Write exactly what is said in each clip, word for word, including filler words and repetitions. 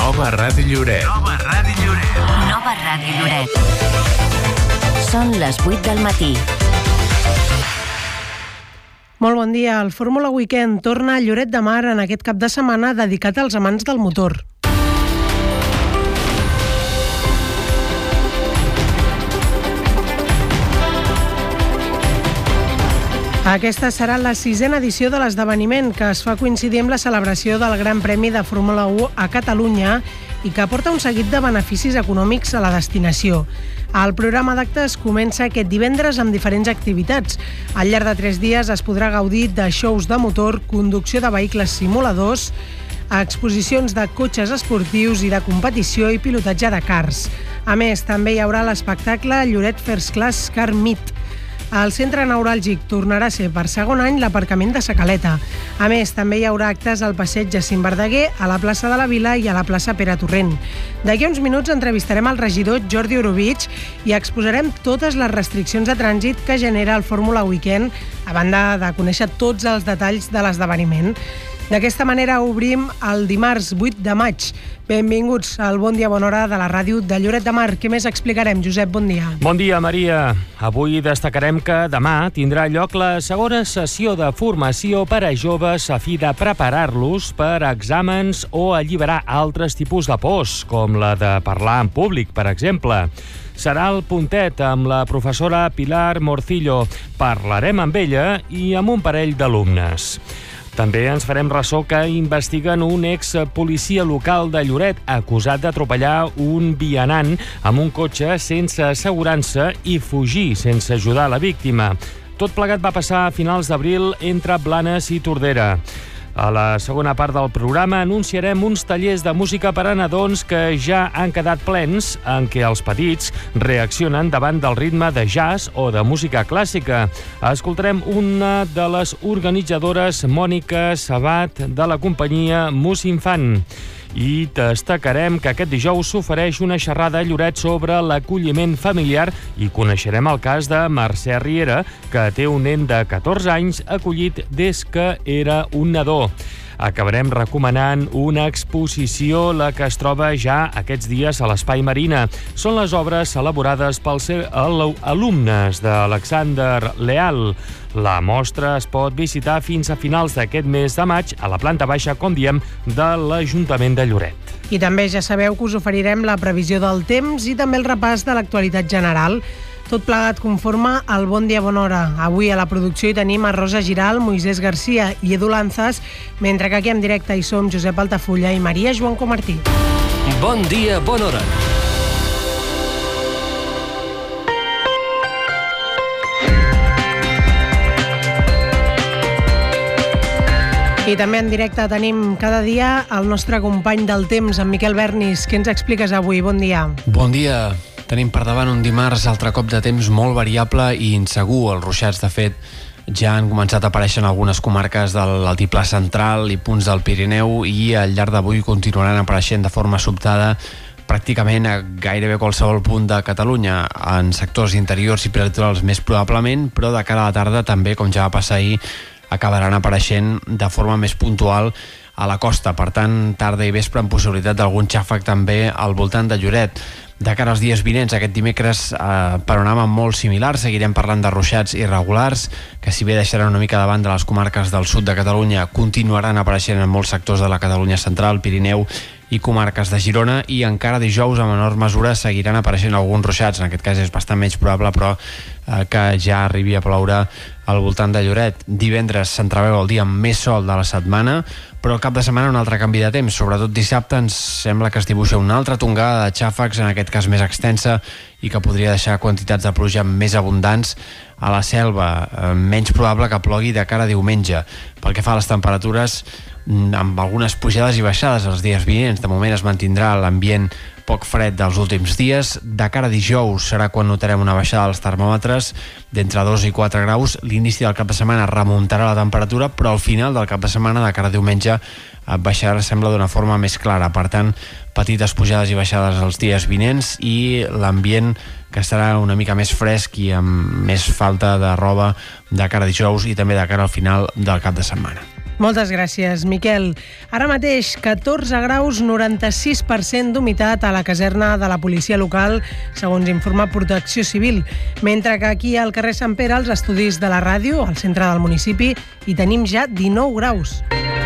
Nova Ràdio Lloret. Nova Ràdio Lloret. Nova Ràdio Lloret. Són les vuit del matí. Molt bon dia. El Fórmula Weekend torna a Lloret de Mar en aquest cap de setmana dedicat als amants del motor. Aquesta serà la sisena edició de l'esdeveniment, que es fa coincidir amb la celebració del Gran Premi de Fórmula u a Catalunya i que aporta un seguit de beneficis econòmics a la destinació. El programa d'actes comença aquest divendres amb diferents activitats. Al llarg de tres dies es podrà gaudir de shows de motor, conducció de vehicles simuladors, exposicions de cotxes esportius i de competició i pilotatge de cars. A més, també hi haurà l'espectacle Lloret First Class Car Meet. El centre neuràlgic tornarà a ser per segon any l'aparcament de Sa Caleta. A més, també hi haurà actes al passeig Jacint Verdaguer, a la plaça de la Vila i a la plaça Pere Torrent. D'aquí a uns minuts entrevistarem el regidor Jordi Orovich i exposarem totes les restriccions de trànsit que genera el Fórmula Weekend, a banda de conèixer tots els detalls de l'esdeveniment. D'aquesta manera obrim el dimarts vuit de maig. Benvinguts al Bon Dia, Bona Hora de la ràdio de Lloret de Mar. Què més explicarem, Josep? Bon dia. Bon dia, Maria. Avui destacarem que demà tindrà lloc la segona sessió de formació per a joves a fi de preparar-los per a exàmens o alliberar altres tipus de pors, com la de parlar en públic, per exemple. Serà el puntet amb la professora Pilar Morcillo. Parlarem amb ella i amb un parell d'alumnes. També ens farem ressò que investiguen un ex-policia local de Lloret acusat d'atropellar un vianant amb un cotxe sense assegurança i fugir sense ajudar la víctima. Tot plegat va passar a finals d'abril entre Blanes i Tordera. A la segona part del programa anunciarem uns tallers de música per a nadons que ja han quedat plens, en què els petits reaccionen davant del ritme de jazz o de música clàssica. Escoltarem una de les organitzadores, Mònica Sabat, de la companyia Mus Infant. I destacarem que aquest dijous s'ofereix una xerrada a Lloret sobre l'acolliment familiar i coneixerem el cas de Mercè Riera, que té un nen de catorze anys acollit des que era un nadó. Acabarem recomanant una exposició, la que es troba ja aquests dies a l'Espai Marina. Són les obres elaborades pels alumnes d'Alexander Leal. La mostra es pot visitar fins a finals d'aquest mes de maig a la planta baixa, com diem, de l'Ajuntament de Lloret. I també ja sabeu que us oferirem la previsió del temps i també el repàs de l'actualitat general. Tot plegat conforme al Bon Dia, Bona Hora. Avui a la producció hi tenim a Rosa Giral, Moisés Garcia i Edu Lanzas, mentre que aquí en directe hi som Josep Altafulla i Maria Joan Comartí. Bon dia, bona hora. I també en directe tenim cada dia el nostre company del temps, en Miquel Bernis. Què ens expliques avui? Bon dia. Bon dia. Tenim per davant un dimarts altre cop de temps molt variable i insegur. Els ruixats, de fet, ja han començat a aparèixer en algunes comarques de l'altiplà central i punts del Pirineu i al llarg d'avui continuaran apareixent de forma sobtada pràcticament a gairebé qualsevol punt de Catalunya, en sectors interiors i prelitorals més probablement, però de cara a la tarda també, com ja va passar ahir, acabaran apareixent de forma més puntual a la costa. Per tant, tarda i vespre amb possibilitat d'algun xàfec també al voltant de Lloret. De cara als dies vinents, aquest dimecres, eh, panorama molt similar. Seguirem parlant de ruixats irregulars, que si bé deixaran una mica davant de les comarques del sud de Catalunya, continuaran apareixent en molts sectors de la Catalunya central, Pirineu i comarques de Girona, i encara dijous, a menor mesura, seguiran apareixent alguns ruixats. En aquest cas és bastant menys probable, però eh, que ja arribi a ploure al voltant de Lloret. Divendres s'entreveu el dia amb més sol de la setmana, però al cap de setmana un altre canvi de temps. Sobretot dissabte ens sembla que es dibuixa una altra tongada de xàfecs, en aquest cas més extensa, i que podria deixar quantitats de pluja més abundants a la selva. Eh, menys probable que plogui de cara a diumenge. Pel que fa a les temperatures, amb algunes pujades i baixades els dies vinents. De moment es mantindrà l'ambient poc fred dels últims dies. De cara a dijous serà quan notarem una baixada dels termòmetres d'entre dos i quatre graus. L'inici del cap de setmana remuntarà la temperatura, però al final del cap de setmana, de cara a diumenge, baixarà, sembla, d'una forma més clara. Per tant, petites pujades i baixades els dies vinents i l'ambient que estarà una mica més fresc i amb més falta de roba de cara a dijous i també de cara al final del cap de setmana. Moltes gràcies, Miquel. Ara mateix, catorze graus, noranta-sis per cent d'humitat a la caserna de la policia local, segons informa Protecció Civil. Mentre que aquí al carrer Sant Pere, als estudis de la ràdio, al centre del municipi, hi tenim ja dinou graus.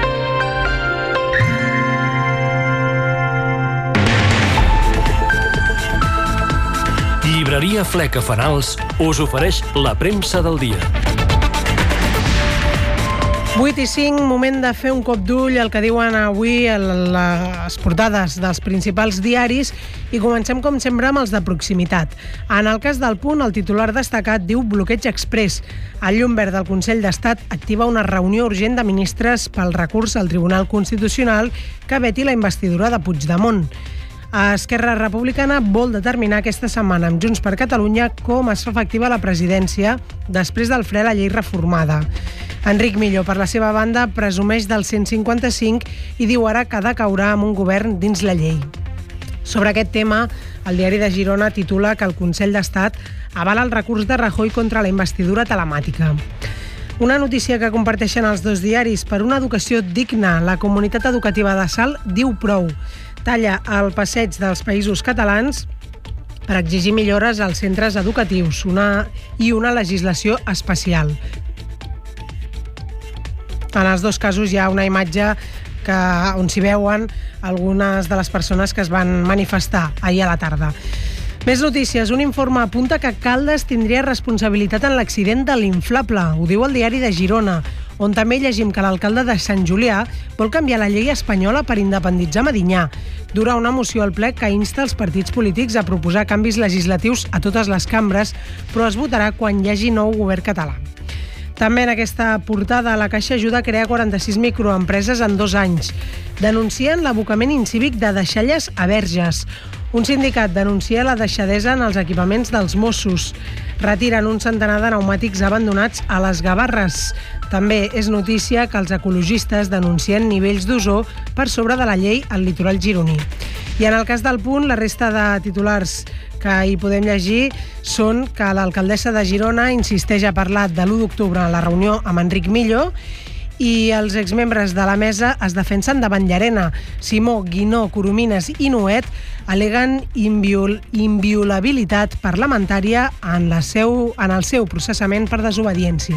Llibreria Fleca Fanals us ofereix la premsa del dia. vuit i cinc, moment de fer un cop d'ull al que diuen avui les portades dels principals diaris i comencem, com sempre, amb els de proximitat. En el cas del Punt, el titular destacat diu bloqueig express. El llum verd del Consell d'Estat activa una reunió urgent de ministres pel recurs al Tribunal Constitucional que veti la investidura de Puigdemont. Esquerra Republicana vol determinar aquesta setmana amb Junts per Catalunya com es fa efectiva la presidència després del fre a la llei reformada. Enric Millo, per la seva banda, presumeix del cent cinquanta-cinc i diu ara que decaurà amb un govern dins la llei. Sobre aquest tema, el diari de Girona titula que el Consell d'Estat avala el recurs de Rajoy contra la investidura telemàtica. Una notícia que comparteixen els dos diaris: per una educació digna, la comunitat educativa de Salt diu prou. Talla el passeig dels països catalans per exigir millores als centres educatius una, i una legislació especial. En els dos casos hi ha una imatge que, on s'hi veuen algunes de les persones que es van manifestar ahir a la tarda. Més notícies. Un informe apunta que Caldes tindria responsabilitat en l'accident de l'Inflable. Ho diu el diari de Girona, on també llegim que l'alcalde de Sant Julià vol canviar la llei espanyola per independitzar Medinyà. Durà una moció al ple que insta els partits polítics a proposar canvis legislatius a totes les cambres, però es votarà quan hi hagi nou govern català. També en aquesta portada, la Caixa ajuda a crear quaranta-sis microempreses en dos anys. Denuncien l'abocament incívic de deixalles a Verges. Un sindicat denuncia la deixadesa en els equipaments dels Mossos. Retiren un centenar de pneumàtics abandonats a les Gavarres. També és notícia que els ecologistes denuncien nivells d'ozó per sobre de la llei al litoral gironí. I en el cas del Punt, la resta de titulars que hi podem llegir són que l'alcaldessa de Girona insisteix a parlar de l'u d'octubre a la reunió amb Enric Millo i els exmembres de la mesa es defensen davant Llarena. Simó, Guinó, Coromines i Nuet aleguen inviol, inviolabilitat parlamentària en, la seu, en el seu processament per desobediència.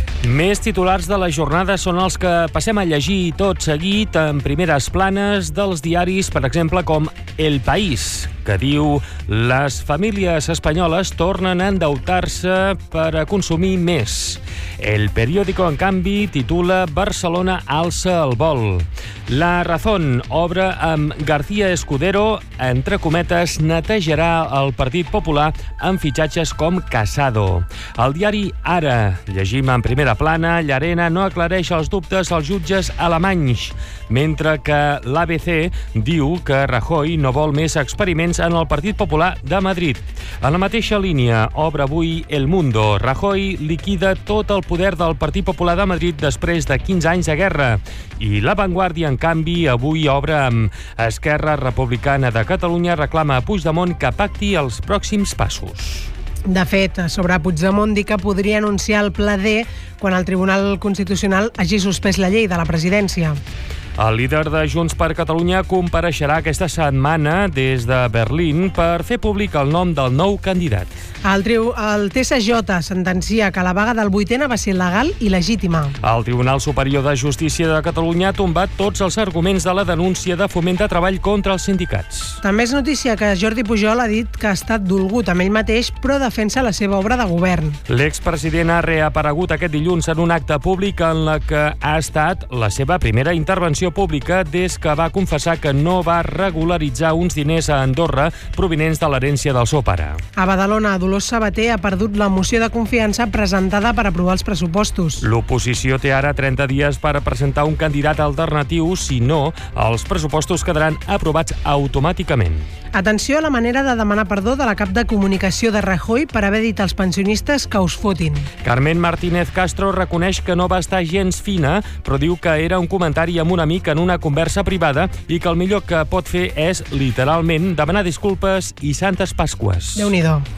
Més titulars de la jornada són els que passem a llegir tot seguit en primeres planes dels diaris, per exemple, com El País, que diu les famílies espanyoles tornen a endeutar-se per a consumir més. El Periódico, en canvi, titula Barcelona alça el vol. La Razón obre amb García Escudero, entre cometes, netejarà el Partit Popular amb fitxatges com Casado. El diari Ara, llegim en primera plana, Llarena no aclareix els dubtes als jutges alemanys, mentre que l'A B C diu que Rajoy no vol més experiments en el Partit Popular de Madrid. En la mateixa línia obre avui El Mundo. Rajoy liquida tot el poder del Partit Popular de Madrid després de quinze anys de guerra. I La Vanguardia, en canvi, avui obre amb Esquerra Republicana de Catalunya reclama a Puigdemont que pacti els pròxims passos. De fet, sobre Puigdemont dir que podria anunciar el pla D quan el Tribunal Constitucional hagi suspès la llei de la presidència. El líder de Junts per Catalunya compareixerà aquesta setmana des de Berlín per fer públic el nom del nou candidat. El, triu, el T S J sentencia que la vaga del vuitena va ser legal i legítima. El Tribunal Superior de Justícia de Catalunya ha tombat tots els arguments de la denúncia de Foment de Treball contra els sindicats. També és notícia que Jordi Pujol ha dit que ha estat dolgut amb ell mateix, però defensa la seva obra de govern. L'expresident ha reaparegut aquest dilluns en un acte públic en la que ha estat la seva primera intervenció pública des que va confessar que no va regularitzar uns diners a Andorra provinents de l'herència del seu pare. A Badalona, Dolors Sabater ha perdut la moció de confiança presentada per aprovar els pressupostos. L'oposició té ara trenta dies per presentar un candidat alternatiu, si no, els pressupostos quedaran aprovats automàticament. Atenció a la manera de demanar perdó de la cap de comunicació de Rajoy per haver dit als pensionistes que us fotin. Carmen Martínez Castro reconeix que no va estar gens fina, però diu que era un comentari amb un amic en una conversa privada i que el millor que pot fer és, literalment, demanar disculpes i santes Pasques. Déu-n'hi-do.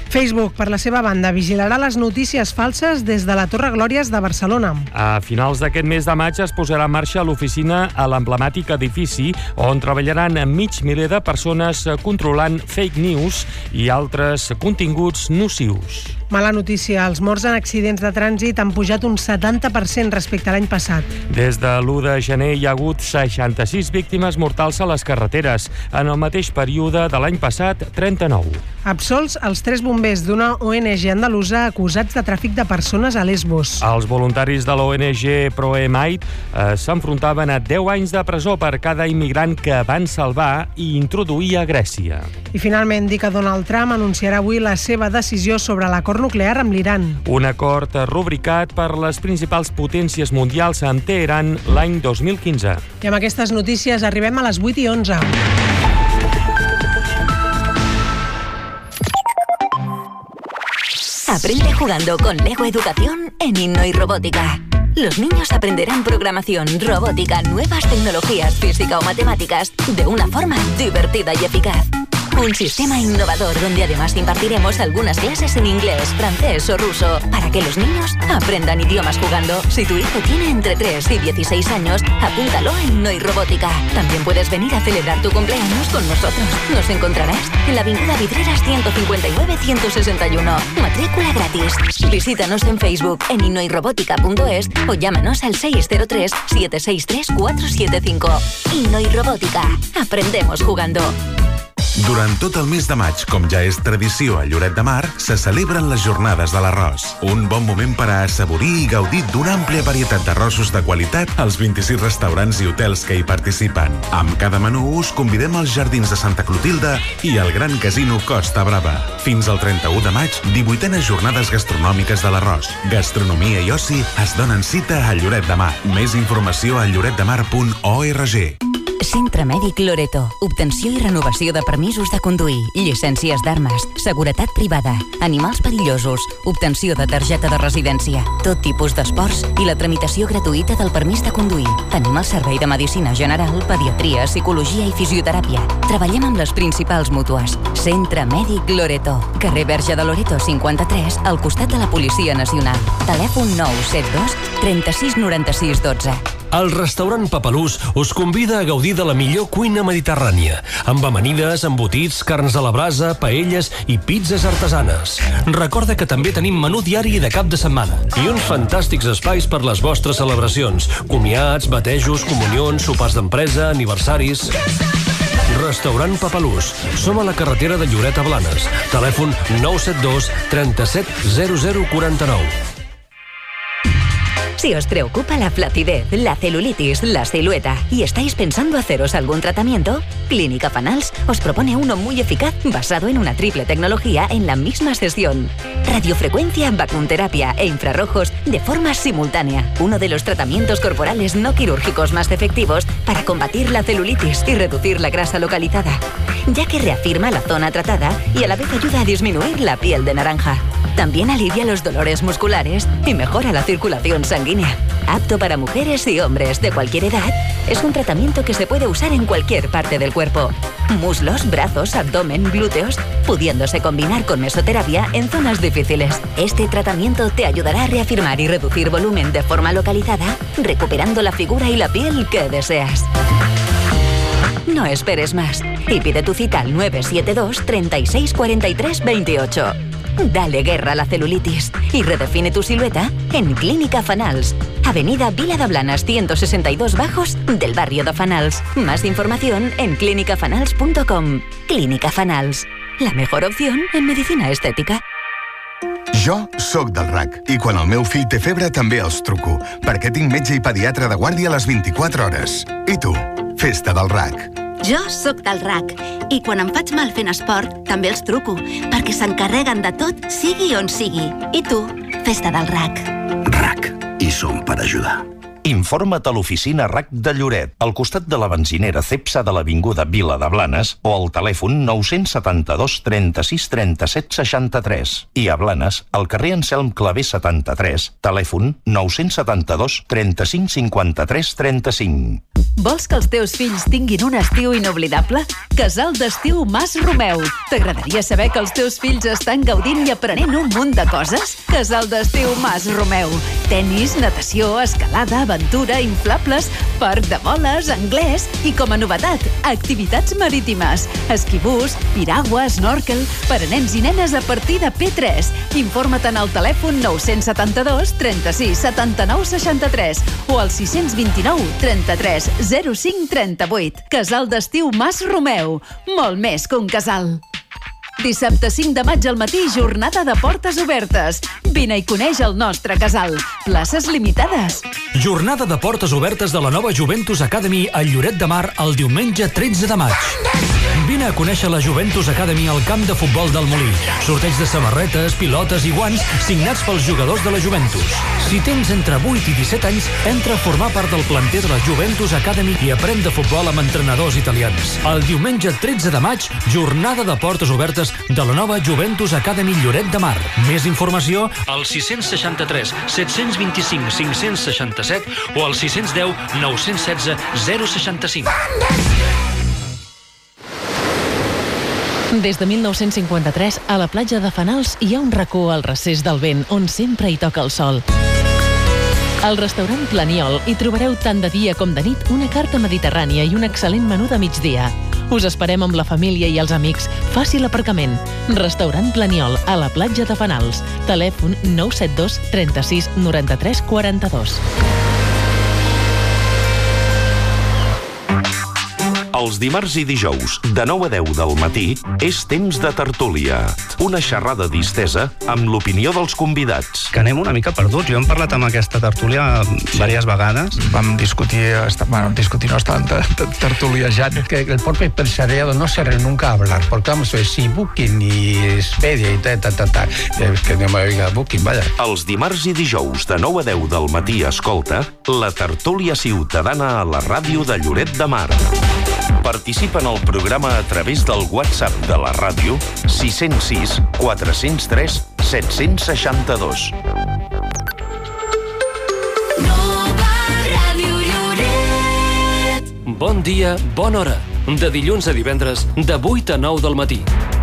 Facebook, per la seva banda, vigilarà les notícies falses des de la Torre Glòries de Barcelona. A finals d'aquest mes de maig es posarà en marxa l'oficina a l'emblemàtic edifici on treballaran mig miler de persones controlant fake news i altres continguts nocius. Mala notícia, els morts en accidents de trànsit han pujat un setanta per cent respecte a l'any passat. Des de l'u de gener hi ha hagut seixanta-sis víctimes mortals a les carreteres. En el mateix període de l'any passat, trenta-nou. Absolts els tres bombers d'una O N G andalusa acusats de tràfic de persones a Lesbos. Els voluntaris de l'O N G ProEmite eh, s'enfrontaven a deu anys de presó per cada immigrant que van salvar i introduir a Grècia. I finalment, dir que Donald Trump anunciarà avui la seva decisió sobre l'acord nuclear amb l'Iran. Un acord rubricat per les principals potències mundials amb Teheran l'any dos mil quinze. I amb aquestes notícies arribem a les vuit i onze. Aprende jugando con Lego Educación en Inno y Robótica. Los niños aprenderán programación, robótica, nuevas tecnologías, física o matemáticas de una forma divertida y eficaz. Un sistema innovador donde además impartiremos algunas clases en inglés, francés o ruso para que los niños aprendan idiomas jugando. Si tu hijo tiene entre tres y dieciséis años, apúntalo en Noi Robótica. También puedes venir a celebrar tu cumpleaños con nosotros. Nos encontrarás en la avenida Vidreras ciento cincuenta y nueve ciento sesenta y uno. Matrícula gratis. Visítanos en Facebook en innoirobótica punto es o llámanos al seis cero tres, siete seis tres, cuatro siete cinco. Innoi Robòtica. Aprendemos jugando. Durant tot el mes de maig, com ja és tradició a Lloret de Mar, se celebren les jornades de l'arròs. Un bon moment per a assaborir i gaudir d'una àmplia varietat d'arrossos de qualitat als vint-i-sis restaurants i hotels que hi participen. Amb cada menú us convidem als Jardins de Santa Clotilde i al Gran Casino Costa Brava. Fins al trenta-u de maig, divuitenes jornades gastronòmiques de l'arròs. Gastronomia i oci es donen cita a Lloret de Mar. Més informació a lloret de mar punt org. Centre Mèdic Loreto. Obtenció i renovació de permisos de conduir, llicències d'armes, seguretat privada, animals perillosos, obtenció de targeta de residència, tot tipus d'esports i la tramitació gratuïta del permís de conduir. Tenim el servei de medicina general, pediatria, psicologia i fisioteràpia. Treballem amb les principals mútues. Centre Mèdic Loreto. Carrer Verge de Loreto cinquanta-tres, al costat de la Policia Nacional. Telèfon nou set dos, trenta-sis noranta-sis dotze. El restaurant Papalús us convida a gaudir de la millor cuina mediterrània, amb amanides, embotits, carns a la brasa, paelles i pizzas artesanes. Recorda que també tenim menú diari de cap de setmana i uns fantàstics espais per les vostres celebracions, comiats, batejos, comunions, sopars d'empresa, aniversaris... Restaurant Papalús. Som a la carretera de Lloret a Blanes. Telèfon nou set dos, trenta-set, zero zero quaranta-nou. Si os preocupa la flacidez, la celulitis, la silueta y estáis pensando haceros algún tratamiento, Clínica Fanals os propone uno muy eficaz basado en una triple tecnología en la misma sesión. Radiofrecuencia, vacunterapia e infrarrojos de forma simultánea. Uno de los tratamientos corporales no quirúrgicos más efectivos para combatir la celulitis y reducir la grasa localizada, ya que reafirma la zona tratada y a la vez ayuda a disminuir la piel de naranja. También alivia los dolores musculares y mejora la circulación sanguínea. Apto para mujeres y hombres de cualquier edad, es un tratamiento que se puede usar en cualquier parte del cuerpo. Muslos, brazos, abdomen, glúteos, pudiéndose combinar con mesoterapia en zonas difíciles. Este tratamiento te ayudará a reafirmar y reducir volumen de forma localizada, recuperando la figura y la piel que deseas. No esperes más y pide tu cita al nueve siete dos, treinta y seis, cuarenta y tres, veintiocho. Dale guerra a la celulitis y redefine tu silueta en Clínica Fanals. Avenida Vila de Blanes ciento sesenta y dos Bajos del barrio de Fanals. Más información en clínica fanals punto com. Clínica Fanals, la mejor opción en medicina estética. Jo sóc del R A C i quan el meu fill té febre també els truco, perquè tinc metge i pediatre de guàrdia a les vint-i-quatre hores. I tu? Festa del R A C. Jo sóc del R A C i quan em faig mal fent esport també els truco, perquè s'encarreguen de tot, sigui on sigui. I tu? Festa del R A C. R A C. I som per ajudar. Informa't a l'oficina R A C de Lloret, al costat de la benzinera Cepsa de l'Avinguda Vila de Blanes o al telèfon nou set dos trenta-sis trenta-set seixanta-tres. I a Blanes, al carrer Anselm Clavé setanta-tres, telèfon nou set dos trenta-cinc cinquanta-tres trenta-cinc. Vols que els teus fills tinguin un estiu inoblidable? Casal d'estiu Mas Romeu. T'agradaria saber que els teus fills estan gaudint i aprenent un munt de coses? Casal d'estiu Mas Romeu. Tenis, natació, escalada, aventura, inflables, parc de boles, anglès i, com a novetat, activitats marítimes. Esquibús, piragua, snorkel, per a nens i nenes a partir de P tres. Informa't en el telèfon nou set dos trenta-sis setanta-nou seixanta-tres o al sis dos nou trenta-tres zero cinc trenta-vuit. Casal d'estiu Mas Romeu. Molt més que un casal. Dissabte cinc de maig al matí, jornada de portes obertes. Vine i coneix el nostre casal. Places limitades. Jornada de portes obertes de la nova Juventus Academy al Lloret de Mar el diumenge tretze de maig. Vine a conèixer la Juventus Academy al camp de futbol del Molí. Sorteig de samarretes, pilotes i guants signats pels jugadors de la Juventus. Si tens entre vuit i disset anys, entra a formar part del planter de la Juventus Academy i aprèn de futbol amb entrenadors italians. El diumenge tretze de maig, jornada de portes obertes de la nova Juventus Academy Lloret de Mar. Més informació al sis seixanta-tres set vint-i-cinc cinc seixanta-set o al sis un zero nou un sis zero seixanta-cinc. Des de mil nou-cents cinquanta-tres, a la platja de Fanals hi ha un racó al recés del vent on sempre hi toca el sol. Al restaurant Planiol hi trobareu tant de dia com de nit una carta mediterrània i un excel·lent menú de migdia. Us esperem amb la família i els amics. Fàcil aparcament. Restaurant Planiol, a la platja de Fanals. Telèfon nou set dos trenta-sis noranta-tres quaranta-dos. Els dimarts i dijous, de nou a deu del matí, és temps de tertúlia. Una xerrada distesa amb l'opinió dels convidats. Que anem una mica perduts. Jo hem parlat amb aquesta tertúlia diverses vegades. Vam discutir, bueno, discutir no estaven tertuliejant. Que el propio empresariado no se nunca a hablar, porque vamos a ver, si Booking y Expedia y tal, tal, tal, tal, es que no me oiga Booking, vaya. Els dimarts i dijous, de nou a deu del matí, escolta la tertúlia ciutadana a la ràdio de Lloret de Mar. Participa en el programa a través del WhatsApp de la ràdio sis zero sis quatre zero tres set sis dos. Bon dia, bona hora. De dilluns a divendres, de vuit a nou del matí.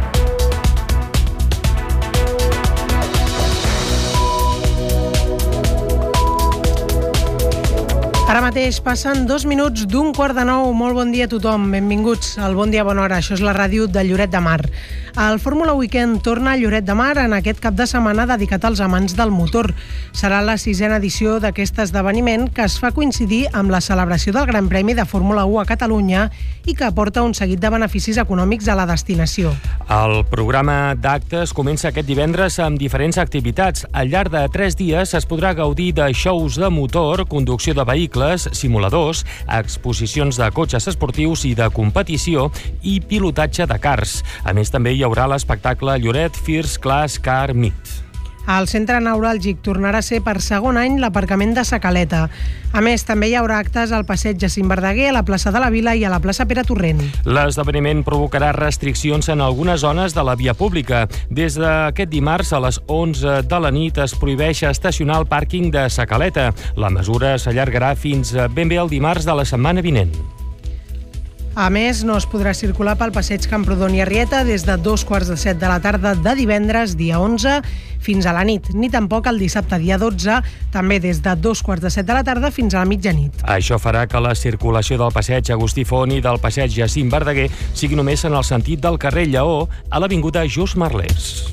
Ara mateix passen dos minuts d'un quart de nou. Molt bon dia a tothom. Benvinguts al Bon Dia Bona Hora. Això és la ràdio de Lloret de Mar. El Fórmula Weekend torna a Lloret de Mar en aquest cap de setmana dedicat als amants del motor. Serà la sisena edició d'aquest esdeveniment que es fa coincidir amb la celebració del Gran Premi de Fórmula u a Catalunya i que aporta un seguit de beneficis econòmics a la destinació. El programa d'actes comença aquest divendres amb diferents activitats. Al llarg de tres dies es podrà gaudir de shows de motor, conducció de vehicles, simuladors, exposicions de cotxes esportius i de competició i pilotatge de cars. A més, també hi haurà l'espectacle Lloret First Class Car Meet. El centre neuràlgic tornarà a ser per segon any l'aparcament de Sa Caleta. A més, també hi haurà actes al passeig Jacint Verdaguer, a la plaça de la Vila i a la plaça Pere Torrent. L'esdeveniment provocarà restriccions en algunes zones de la via pública. Des d'aquest dimarts a les onze de la nit es prohibeix estacionar al pàrquing de Sa Caleta. La mesura s'allargarà fins ben bé el dimarts de la setmana vinent. A més, no es podrà circular pel passeig Camprodon i Arrieta des de dos quarts de set de la tarda de divendres, dia onze, fins a la nit, ni tampoc el dissabte, dia dotze, també des de dos quarts de set de la tarda fins a la mitjanit. Això farà que la circulació del passeig Agustí Font i del passeig Jacint Verdaguer sigui només en el sentit del carrer Lleó a l'avinguda Just Merlès.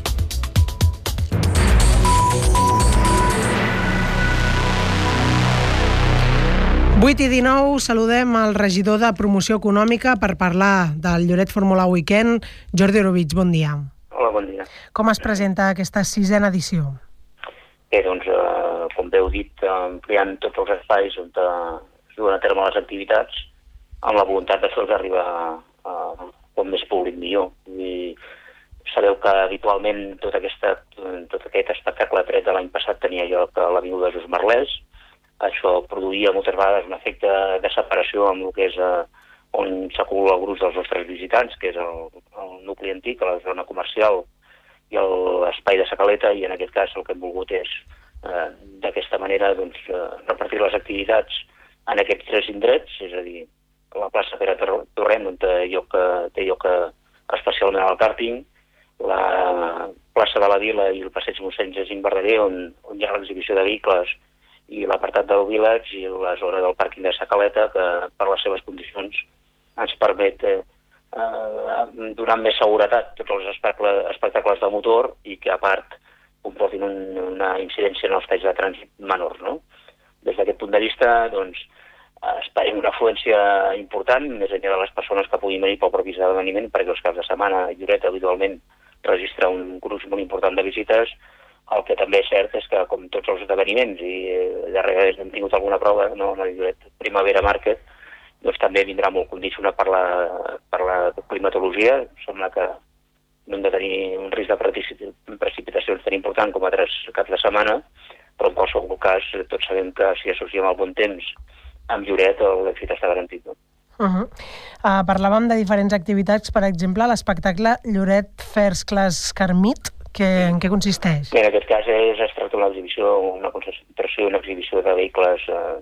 vuit i dinou, saludem el regidor de Promoció Econòmica per parlar del Lloret Fórmula Weekend, Jordi Orovich, bon dia. Hola, bon dia. Com es presenta aquesta sisena edició? Bé, doncs, eh, com bé heu dit, ampliant tots els espais on es duen a terme les activitats, amb la voluntat de fer-los arribar a com més públic millor. I sabeu que habitualment tot, aquesta, tot aquest espectacle tret de l'any passat tenia lloc a l'avinguda Just Merlès. això produïa moltes vegades un efecte de separació amb el que és eh, on s'acumula el gruix dels nostres visitants, que és el, el nucli antic, la zona comercial i l'espai de Sacaleta, i en aquest cas el que hem volgut és eh, d'aquesta manera doncs, eh, repartir les activitats en aquests tres indrets, és a dir, la plaça Pere Torrent, on té lloc, té lloc especialment al càrting, la plaça de la Vila i el passeig mossèn Jacint Verdaguer, on, on hi ha l'exhibició de vehicles, i l'apartat del Village i la zona del pàrquing de Sacaleta, que per les seves condicions ens permet eh, eh, donar més seguretat a tots els espectacles, espectacles de motor i que a part comportin un, una incidència en els talls de trànsit menor, no? Des d'aquest punt de vista, doncs, esperem una afluència important, més enllà de les persones que puguin venir pel propi esdeveniment, perquè els caps de setmana Lloret habitualment registra un gruix molt important de visites. El que també és cert és que, com tots els esdeveniments, i darrere hem tingut alguna prova, no, en el Lloret Primavera Market, doncs també vindrà molt condicionat per la, per la climatologia. Sembla que no hem de tenir un risc de precipitacions tan important com altres caps de setmana, però en qualsevol cas tots sabem que si associem el bon temps amb Lloret l'èxit està garantit. No? Uh -huh. uh, parlàvem de diferents activitats, per exemple, l'espectacle Lloret First Class Car Meet, que, en què consisteix? Bé, en aquest cas és, es tracta d'una exhibició, una concentració, una exhibició de vehicles eh,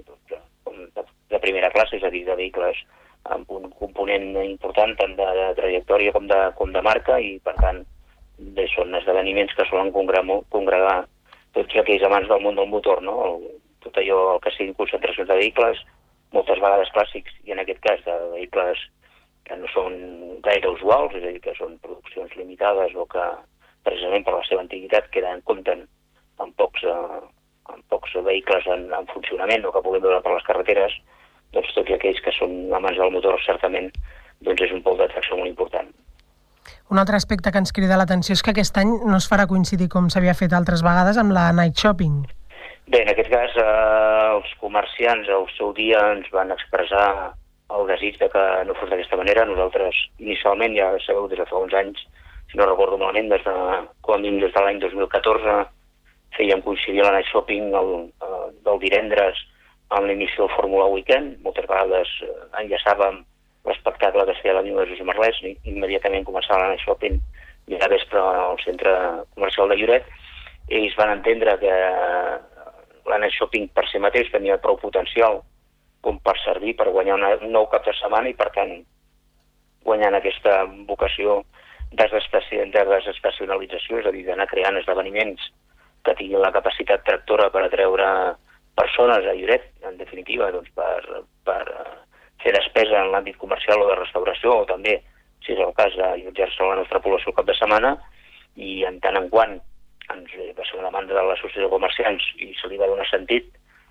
de, de primera classe, és a dir, de vehicles amb un component important tant de, de trajectòria com de, com de marca, i per tant bé, són esdeveniments que solen congregar, congregar tots aquells amants del món del motor, no? El, tot allò que siguin concentracions de vehicles, moltes vegades clàssics, i en aquest cas de vehicles que no són gaire usuals, és a dir, que són produccions limitades o que precisament per la seva antiguitat queden, compten amb pocs, eh, amb pocs vehicles en, en funcionament o que puguem veure per les carreteres, doncs tots aquells que són amants del motor certament doncs és un pol d'atracció molt important. Un altre aspecte que ens crida l'atenció és que aquest any no es farà coincidir, com s'havia fet altres vegades, amb la Night Shopping. Bé, en aquest cas, eh, els comerciants al seu dia ens van expressar el desig de que no fos d'aquesta manera. Nosaltres, inicialment, ja sabeu, des de fa uns anys, si no recordo malament, des de, com a mínim des de l'any dos mil catorze, fèiem coincidir la Night Shopping el, el, del divendres amb l'inici del Fórmula Weekend. Moltes vegades eh, enllaçàvem l'espectacle que es feia a la Viu de Josep Merlès, i immediatament començava la Night Shopping i a vespre al centre comercial de Lloret. Ells van entendre que la Night Shopping per si mateix tenia prou potencial com per servir per guanyar una, un nou cap de setmana, i per tant guanyant aquesta vocació de desestacionalització, és a dir, d'anar creant esdeveniments que tinguin la capacitat tractora per atreure persones a Lloret, en definitiva, doncs per, per fer despesa en l'àmbit comercial o de restauració, o també, si és el cas, allotjar-se a la nostra població el cap de setmana, i en tant en quant ens va ser una demanda de l'associació de comerciants i se li va donar sentit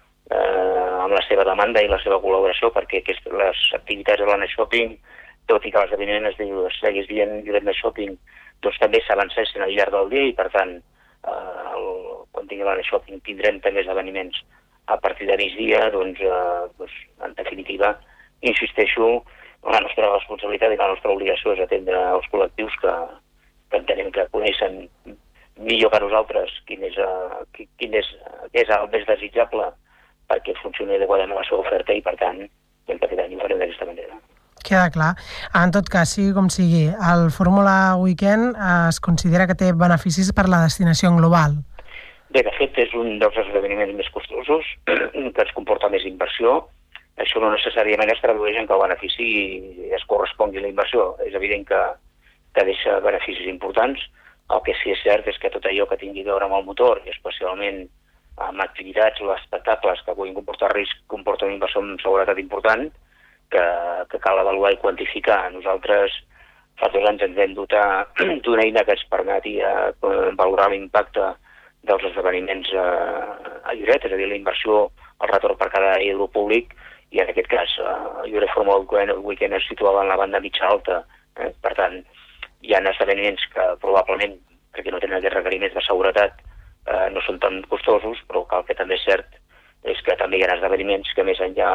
eh, amb la seva demanda i la seva col·laboració, perquè aquestes, les activitats de la Night Shopping, tot i que l'esdeveniment es, diu, es seguís dient Lloret Night Shopping, doncs també s'avancessin al llarg del dia, i per tant eh, el, quan tingui la Night Shopping tindrem també esdeveniments a partir de migdia. Doncs, eh, doncs en definitiva, insisteixo, la nostra responsabilitat i la nostra obligació és atendre els col·lectius que, que entenem que coneixen millor que nosaltres quin és, uh, quin és, és el més desitjable perquè funcioni adequadament la seva oferta, i per tant hem de fer ho farem d'aquesta manera. Queda clar. En tot cas, sigui com sigui, el Fórmula Weekend es considera que té beneficis per la destinació en global. Bé, de fet, és un dels esdeveniments més costosos, que ens comporta més inversió. Això no necessàriament es tradueix en que el benefici es correspongui a la inversió. És evident que, que deixa beneficis importants. El que sí és cert és que tot allò que tingui a veure amb el motor, i especialment amb activitats o espectacles que puguin comportar risc, comporta una inversió en seguretat important, que, que cal avaluar i quantificar. Nosaltres fa dos anys ens vam dotar d'una eina que ens permetia valorar l'impacte dels esdeveniments a Lloret, és a dir, la inversió, el retorn per cada euro públic, i en aquest cas el Lloret Fórmula Weekend es situava en la banda mitja-alta. Eh? Per tant, hi ha esdeveniments que probablement, perquè no tenen aquests requeriments de seguretat, eh, no són tan costosos, però el que també és cert és que també hi ha esdeveniments que més enllà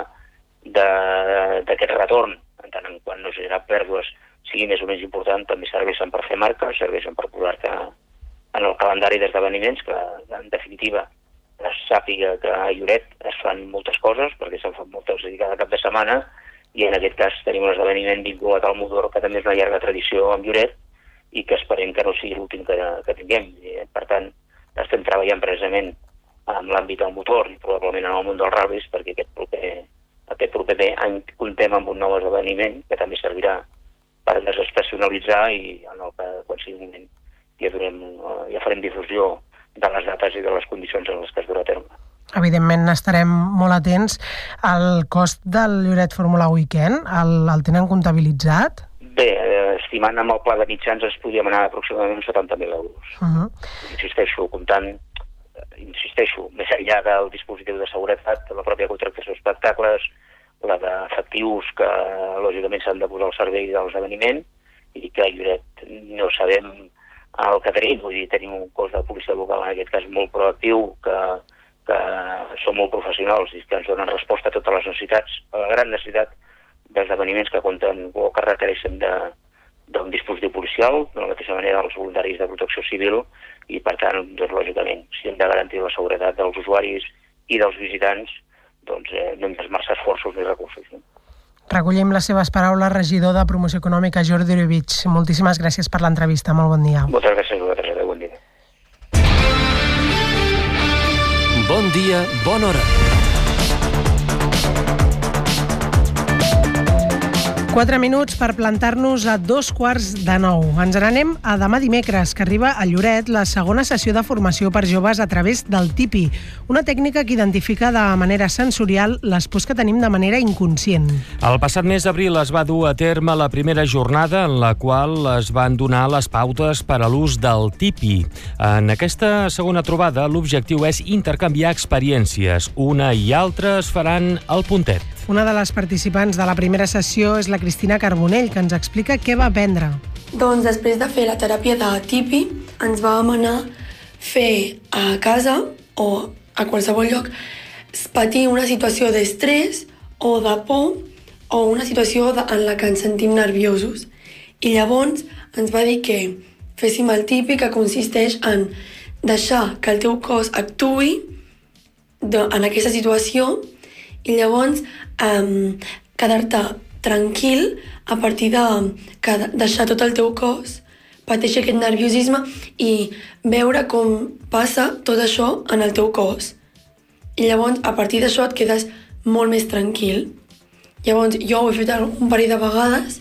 d'aquest retorn, en tant en quan no genera pèrdues, sigui més o menys important, també serveixen per fer marques, serveixen per posar-te en el calendari d'esdeveniments, que en definitiva les sàpiga que a Lloret es fan moltes coses, perquè se'n fan moltes cada cap de setmana, i en aquest cas tenim un esdeveniment vinculat al motor, que també és una llarga tradició amb Lloret, i que esperem que no sigui l'últim que, que tinguem. I, per tant, estem treballant precisament en l'àmbit del motor i probablement en el món dels ral·lis, perquè aquest proper, aquest proper any comptem amb un nou esdeveniment que també servirà per desestacionalitzar i en el que, quan sigui un moment, ja, durem, ja farem difusió de les dates i de les condicions en les que es durà a terme. Evidentment estarem molt atents. El cost del Lloret Fórmula Weekend el, el tenen comptabilitzat? Bé, eh, estimant amb el pla de mitjans ens podríem anar aproximadament uns setanta mil euros. Uh-huh. Insisteixo, comptant, insisteixo, més enllà del dispositiu de seguretat, la pròpia contractació d'espectacles, la d'efectius que lògicament s'han de posar al servei de l'esdeveniment i que a Lloret no sabem el que tenim, vull dir, tenim un cos de policia local en aquest cas molt proactiu, que, que són molt professionals i que ens donen resposta a totes les necessitats, a la gran necessitat d'esdeveniments que compten o que requereixen d'un dispositiu policial, de la mateixa manera els voluntaris de protecció civil, i per tant, doncs, lògicament, si hem de garantir la seguretat dels usuaris i dels visitants, doncs eh, no hem d'esmerçar esforços ni recursos. No? Recollim les seves paraules, regidor de Promoció Econòmica, Jordi Orobitg. Moltíssimes gràcies per l'entrevista. Molt bon dia. Moltes gràcies a vosaltres. Adéu, bon dia. Bon dia, bona hora. Quatre minuts per plantar-nos a dos quarts de nou. Ens n'anem a demà dimecres, que arriba a Lloret la segona sessió de formació per joves a través del tipi, una tècnica que identifica de manera sensorial les pors que tenim de manera inconscient. El passat mes d'abril es va dur a terme la primera jornada en la qual es van donar les pautes per a l'ús del tipi. En aquesta segona trobada, l'objectiu és intercanviar experiències. Una i altra es faran al puntet. Una de les participants de la primera sessió és la Cristina Carbonell, que ens explica què va aprendre. Doncs després de fer la teràpia de tipi, ens vam anar a fer a casa o a qualsevol lloc patir una situació d'estrès o de por o una situació de, en la que ens sentim nerviosos. I llavors ens va dir que féssim el tipi, que consisteix en deixar que el teu cos actuï de, en aquesta situació i llavors um, quedar-te tranquil a partir de que deixar tot el teu cos pateixi aquest nerviosisme i veure com passa tot això en el teu cos. I llavors, a partir d'això, et quedes molt més tranquil. Llavors, jo ho he fet un parell de vegades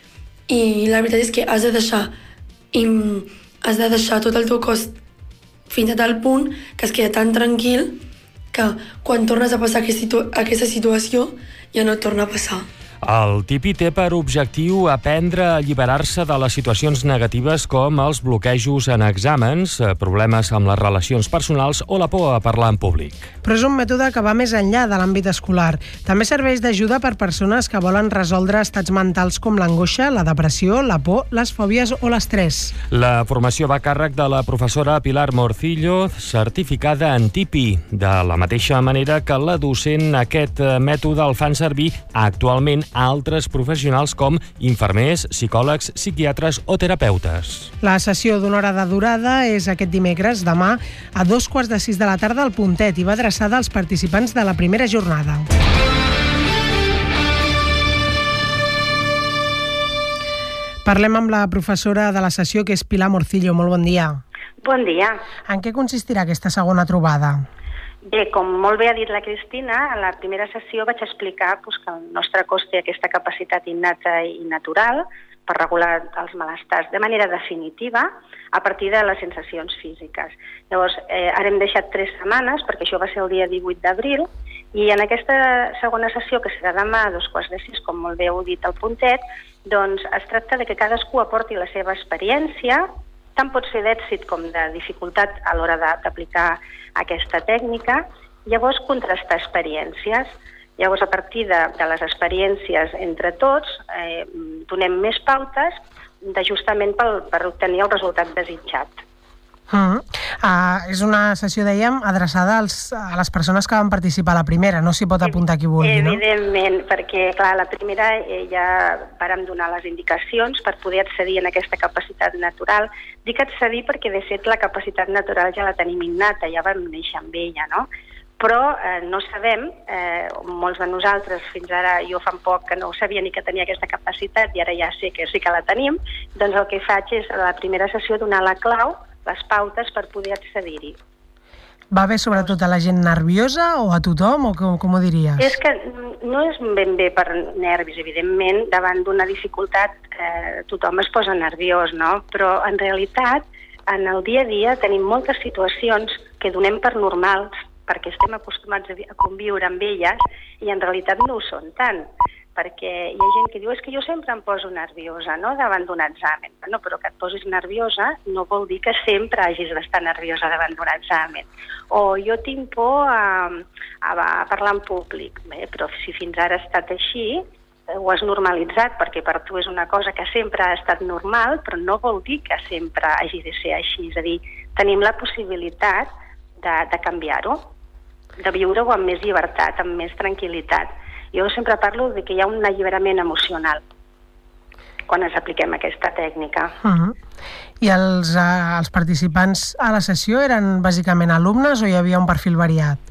i la veritat és que has de deixar, i has de deixar tot el teu cos fins a tal punt que es queda tan tranquil que quan tornes a passar aquesta situació ja no et torna a passar. El tipi té per objectiu aprendre a alliberar-se de les situacions negatives com els bloquejos en exàmens, problemes amb les relacions personals o la por a parlar en públic. Però és un mètode que va més enllà de l'àmbit escolar. També serveix d'ajuda per persones que volen resoldre estats mentals com l'angoixa, la depressió, la por, les fòbies o l'estrès. La formació va a càrrec de la professora Pilar Morcillo, certificada en tipi. De la mateixa manera que la docent, aquest mètode el fan servir actualment altres professionals com infermers, psicòlegs, psiquiatres o terapeutes. La sessió d'una hora de durada és aquest dimecres, demà, a dos quarts de sis de la tarda al Puntet i va adreçada als participants de la primera jornada. Parlem amb la professora de la sessió, que és Pilar Morcillo. Molt bon dia. Bon dia. En què consistirà aquesta segona trobada? Bé, com molt bé ha dit la Cristina, a la primera sessió vaig explicar doncs, que el nostre cos té aquesta capacitat innata i natural per regular els malestars de manera definitiva a partir de les sensacions físiques. Llavors, eh, ara hem deixat tres setmanes, perquè això va ser el dia divuit d'abril, i en aquesta segona sessió, que serà demà a dos quarts de sis, com molt bé heu dit al Puntet, doncs es tracta de que cadascú aporti la seva experiència, tant pot ser d'èxit com de dificultat a l'hora d'aplicar aquesta tècnica, llavors contrastar experiències. Llavors, a partir de, de les experiències entre tots, eh, donem més pautes d'ajustament per, per obtenir el resultat desitjat. Mm. Uh, és una sessió, dèiem, adreçada als, a les persones que van participar a la primera. No s'hi pot apuntar qui vulgui, no? Evidentment, perquè, clar, la primera eh, ja vàrem donar les indicacions per poder accedir a aquesta capacitat natural. Dic accedir perquè, de fet, la capacitat natural ja la tenim innata, ja vam néixer amb ella, no? però eh, no sabem, eh, molts de nosaltres, fins ara jo fa poc que no sabia ni que tenia aquesta capacitat i ara ja sé que sí que la tenim, doncs el que faig és a la primera sessió donar la clau, les pautes per poder accedir-hi. Va bé sobretot a la gent nerviosa o a tothom, o com, com ho diries? És que no és ben bé per nervis, evidentment, davant d'una dificultat eh, tothom es posa nerviós, no? Però en realitat, en el dia a dia tenim moltes situacions que donem per normals perquè estem acostumats a conviure amb elles i en realitat no ho són tant, perquè hi ha gent que diu és que jo sempre em poso nerviosa, no?, davant d'un examen. No, però que et posis nerviosa no vol dir que sempre hagis d'estar nerviosa davant d'un examen. O jo tinc por a, a, a parlar en públic, bé, però si fins ara ha estat així, ho has normalitzat perquè per tu és una cosa que sempre ha estat normal, però no vol dir que sempre hagi de ser així. És a dir, tenim la possibilitat de, de canviar-ho, de viure-ho amb més llibertat, amb més tranquil·litat. Jo sempre parlo de que hi ha un alliberament emocional quan ens apliquem aquesta tècnica. Uh-huh. I els, uh, els participants a la sessió eren bàsicament alumnes o hi havia un perfil variat?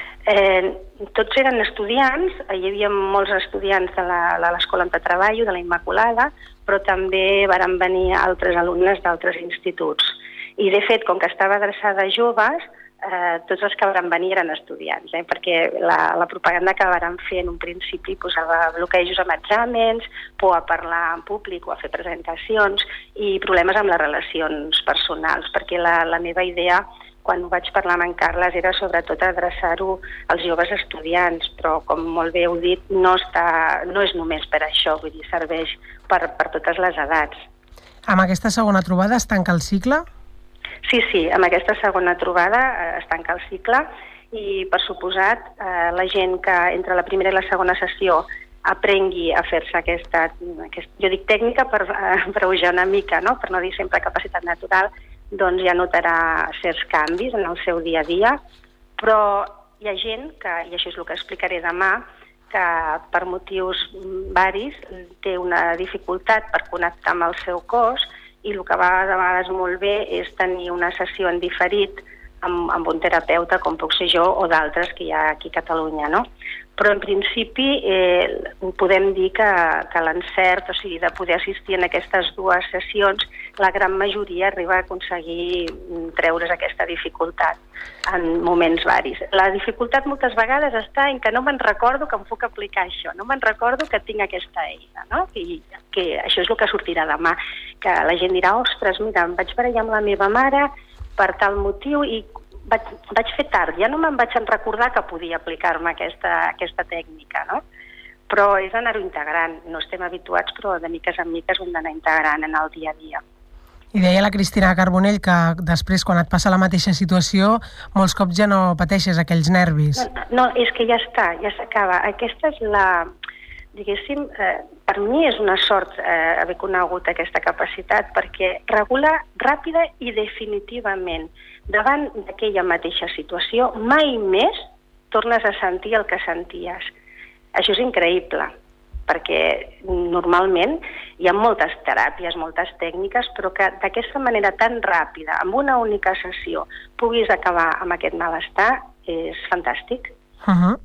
Eh, tots eren estudiants, hi havia molts estudiants de l'Escola on treballo, de la Immaculada, però també varen venir altres alumnes d'altres instituts. I de fet, com que estava adreçada a joves, eh, tots els que van venir eren estudiants, eh, perquè la, la propaganda que varen fer en un principi posava bloquejos amb exàmens, por a parlar en públic o a fer presentacions i problemes amb les relacions personals, perquè la, la meva idea quan vaig parlar amb en Carles era sobretot adreçar-ho als joves estudiants, però com molt bé heu dit, no, està, no és només per això, vull dir, serveix per, per totes les edats. Amb aquesta segona trobada es tanca el cicle? Sí, sí, amb aquesta segona trobada eh, es tanca el cicle i, per suposat, eh, la gent que entre la primera i la segona sessió aprengui a fer-se aquesta, aquesta, jo dic tècnica per, eh, per ujar una mica, no? Per no dir sempre capacitat natural, doncs ja notarà certs canvis en el seu dia a dia, però hi ha gent que, i això és el que explicaré demà, que per motius varis té una dificultat per connectar amb el seu cos i el que va de vegades molt bé és tenir una sessió en diferit amb, amb un terapeuta com puc ser jo o d'altres que hi ha aquí a Catalunya, no? Però en principi eh, podem dir que, que l'encert, o sigui, de poder assistir en aquestes dues sessions, la gran majoria arriba a aconseguir treure's aquesta dificultat en moments varis. La dificultat moltes vegades està en que no me'n recordo que em puc aplicar això, no me'n recordo que tinc aquesta eina, no? I que això és el que sortirà demà, que la gent dirà, ostres, mira, em vaig barallar amb la meva mare per tal motiu i vaig, vaig fer tard, ja no me'n vaig recordar que podia aplicar-me aquesta, aquesta tècnica, no? Però és anar-ho integrant, no estem habituats, però de miques en miques ho hem d'anar integrant en el dia a dia. I deia la Cristina Carbonell que després, quan et passa la mateixa situació, molts cops ja no pateixes aquells nervis. No, no és que ja està, ja s'acaba. Aquesta és la... Diguéssim, eh, per mi és una sort eh, haver conegut aquesta capacitat perquè regula ràpida i definitivament davant d'aquella mateixa situació mai més tornes a sentir el que senties. Això és increïble, perquè normalment hi ha moltes teràpies, moltes tècniques, però que d'aquesta manera tan ràpida, amb una única sessió, puguis acabar amb aquest malestar, és fantàstic. Uh-huh.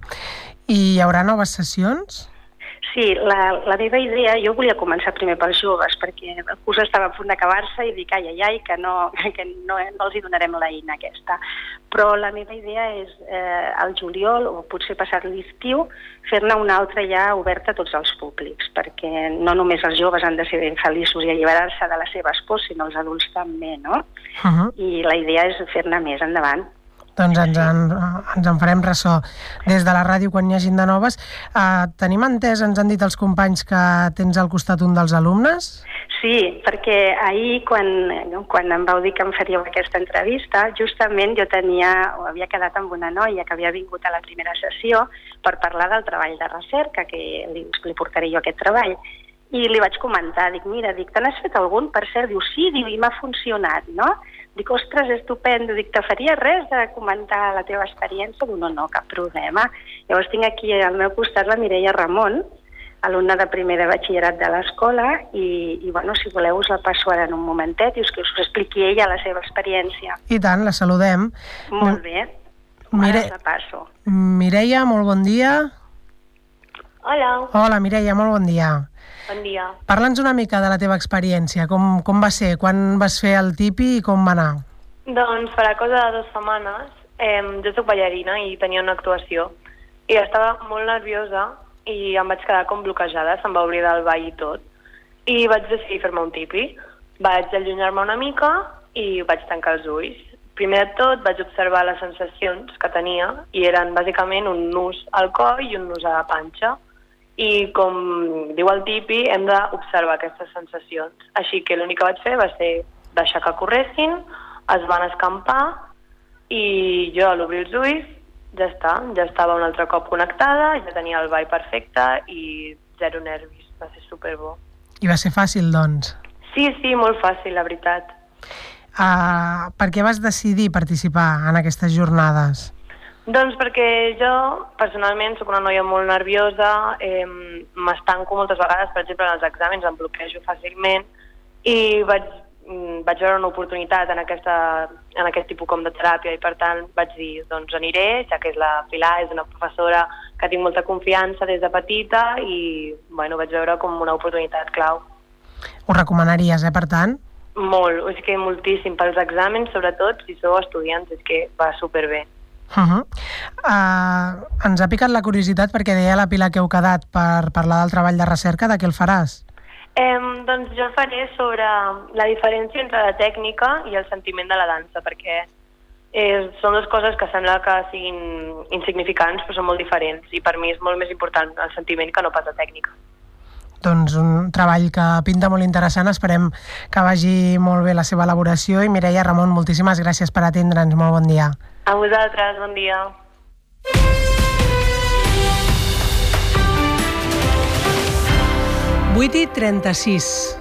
I hi haurà noves sessions? Sí, la, la meva idea, jo volia començar primer pels joves, perquè el curs estava a punt d'acabar-se i dic, ai, ai, ai, que no, que no, no els hi donarem l'eina aquesta. Però la meva idea és, eh, al juliol, o potser passat l'estiu, fer-ne una altra ja oberta a tots els públics, perquè no només els joves han de ser ben feliços i alliberar-se de les seves pors, sinó els adults també, no? Uh-huh. I la idea és fer-ne més endavant. Doncs ens en, ens en farem ressò des de la ràdio quan hi hagin de noves. Uh, tenim entès, ens han dit els companys, que tens al costat un dels alumnes? Sí, perquè ahir, quan, quan em vau dir que em faríeu aquesta entrevista, justament jo tenia, o havia quedat amb una noia que havia vingut a la primera sessió per parlar del treball de recerca, que li, li portaré jo aquest treball. I li vaig comentar, dic, mira, dic, te n'has fet algun? Per cert, diu, sí, diu, i m'ha funcionat, no? Dic, ostres, estupendo, dic, te faria res de comentar la teva experiència? Diu, no, no, cap problema. Llavors tinc aquí al meu costat la Mireia Ramon, alumna de primer de batxillerat de l'escola, i, i bueno, si voleu us la passo ara en un momentet i us, que us expliqui ella la seva experiència. I tant, la saludem. Molt bé. Mire... Ara passo. Mireia, molt bon dia. Hola. Hola, Mireia, molt bon dia. Bon dia. Parla'ns una mica de la teva experiència. Com, com va ser? Quan vas fer el tipi i com va anar? Doncs farà cosa de dues setmanes. Eh, jo soc ballarina i tenia una actuació. I estava molt nerviosa i em vaig quedar com bloquejada, se'm va oblidar el ball i tot. I vaig decidir fer-me un tipi. Vaig allunyar-me una mica i vaig tancar els ulls. Primer de tot vaig observar les sensacions que tenia i eren bàsicament un nus al coll i un nus a la panxa. I com diu el tipi, hem d'observar aquestes sensacions. Així que l'únic que vaig fer va ser deixar que corressin, es van escampar i jo a l'obrir els ulls ja està, ja estava un altre cop connectada, ja tenia el ball perfecte i zero nervis, va ser superbo. I va ser fàcil, doncs? Sí, sí, molt fàcil, la veritat. Uh, per què vas decidir participar en aquestes jornades? Doncs perquè jo, personalment, sóc una noia molt nerviosa, eh, m'estanco moltes vegades, per exemple, en els exàmens, em bloquejo fàcilment, i vaig, vaig veure una oportunitat en, aquesta, en aquest tipus com de teràpia, i per tant vaig dir, doncs aniré, ja que és la Pilar, és una professora que tinc molta confiança des de petita, i bueno, vaig veure com una oportunitat clau. Ho recomanaries, eh, per tant? Molt, és que moltíssim, pels exàmens, sobretot, si sou estudiants, és que va superbé. Uh -huh. uh, ens ha picat la curiositat perquè deia la Pilar que heu quedat per parlar del treball de recerca. De què el faràs? Eh, doncs jo faré sobre la diferència entre la tècnica i el sentiment de la dansa, perquè eh, són dues coses que sembla que siguin insignificants, però són molt diferents, i per mi és molt més important el sentiment que no pas la tècnica. Doncs un treball que pinta molt interessant, esperem que vagi molt bé la seva elaboració. I Mireia, Ramon, moltíssimes gràcies per atendre'ns, molt bon dia. A vosaltres, bon dia. vuit i trenta-sis.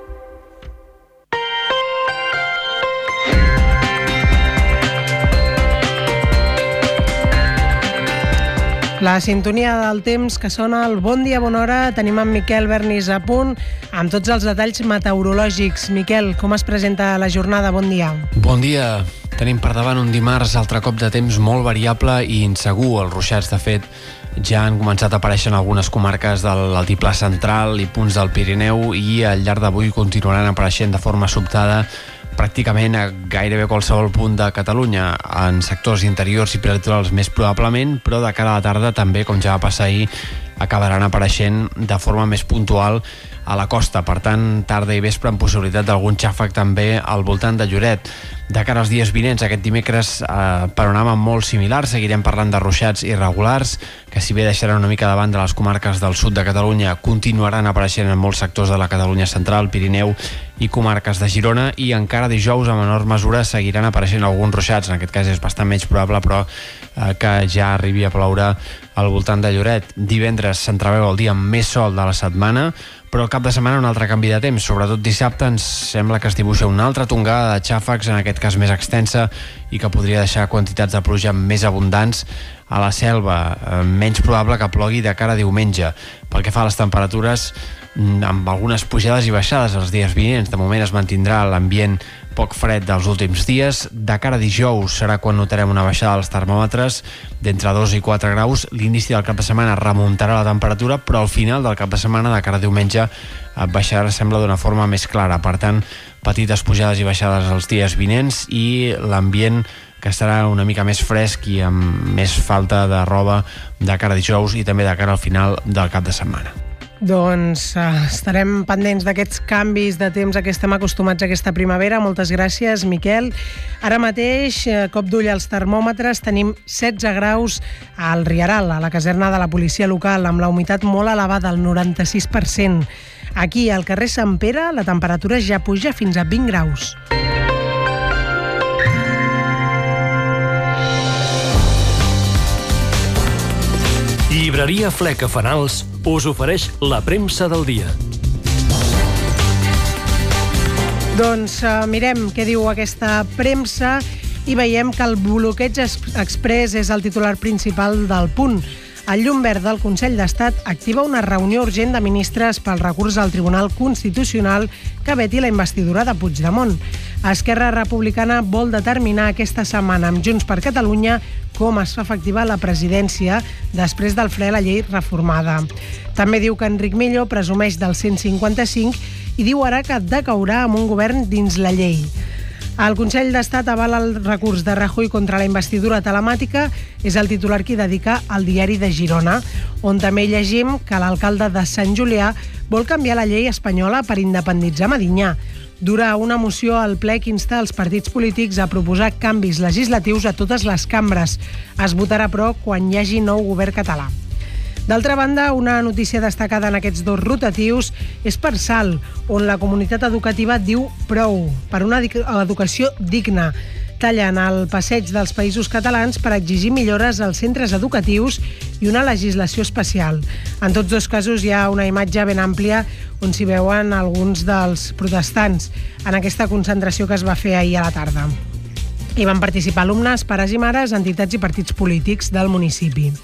La sintonia del temps que sona al Bon Dia, Bona Hora. Tenim en Miquel Bernis a punt amb tots els detalls meteorològics. Miquel, com es presenta la jornada? Bon dia. Bon dia. Tenim per davant un dimarts altre cop de temps molt variable i insegur. Els ruixats, de fet, ja han començat a aparèixer en algunes comarques de l'altiplà central i punts del Pirineu, i al llarg d'avui continuaran apareixent de forma sobtada pràcticament a gairebé qualsevol punt de Catalunya, en sectors interiors i prelitorals més probablement, però de cara a la tarda també, com ja va passar ahir, acabaran apareixent de forma més puntual a la costa. Per tant, tarda i vespre amb possibilitat d'algun xàfec també al voltant de Lloret. De cara als dies vinents, aquest dimecres, eh, panorama molt similar. Seguirem parlant de ruixats irregulars, que si bé deixaran una mica davant de les comarques del sud de Catalunya, continuaran apareixent en molts sectors de la Catalunya central, Pirineu i comarques de Girona, i encara dijous, a menor mesura, seguiran apareixent alguns ruixats. En aquest cas és bastant menys probable, però eh, que ja arribi a ploure al voltant de Lloret. Divendres s'entreveu el dia amb més sol de la setmana, però cap de setmana un altre canvi de temps. Sobretot dissabte ens sembla que es dibuixa una altra tongada de xàfecs, en aquest cas més extensa, i que podria deixar quantitats de pluja més abundants a la selva. Eh, menys probable que plogui de cara a diumenge. Pel que fa a les temperatures, amb algunes pujades i baixades els dies vinents. De moment es mantindrà l'ambient poc fred dels últims dies. De cara a dijous serà quan notarem una baixada dels termòmetres d'entre dos i quatre graus. L'inici del cap de setmana remuntarà la temperatura, però al final del cap de setmana, de cara a diumenge, baixarà, sembla, d'una forma més clara. Per tant, petites pujades i baixades els dies vinents, i l'ambient que estarà una mica més fresc i amb més falta de roba de cara a dijous i també de cara al final del cap de setmana. Doncs uh, estarem pendents d'aquests canvis de temps a què estem acostumats aquesta primavera. Moltes gràcies, Miquel. Ara mateix, uh, cop d'ull als termòmetres, tenim setze graus al Rieral, a la caserna de la policia local, amb la humitat molt elevada, el noranta-sis per cent. Aquí, al carrer Sant Pere, la temperatura ja puja fins a vint graus. Llibreria Fleca Fanals us ofereix la premsa del dia. Doncs uh, mirem què diu aquesta premsa i veiem que el bloqueig express és el titular principal del Punt. El llum verd del Consell d'Estat activa una reunió urgent de ministres pel recurs al Tribunal Constitucional que veti la investidura de Puigdemont. Esquerra Republicana vol determinar aquesta setmana amb Junts per Catalunya com es fa efectiva la presidència després del fre a la llei reformada. També diu que Enric Millo presumeix del cent cinquanta-cinc i diu ara que decaurà amb un govern dins la llei. El Consell d'Estat avala el recurs de Rajoy contra la investidura telemàtica, és el titular qui dedica al Diari de Girona, on també llegim que l'alcalde de Sant Julià vol canviar la llei espanyola per independitzar Medinyà. Dura una moció al ple que insta els partits polítics a proposar canvis legislatius a totes les cambres. Es votarà, però, quan hi hagi nou govern català. D'altra banda, una notícia destacada en aquests dos rotatius és per Salt, on la comunitat educativa diu prou, per una educació digna. Tallen el passeig dels països catalans per exigir millores als centres educatius i una legislació especial. En tots dos casos hi ha una imatge ben àmplia on s'hi veuen alguns dels protestants en aquesta concentració que es va fer ahir a la tarda. Hi van participar alumnes, pares i mares, entitats i partits polítics del municipi.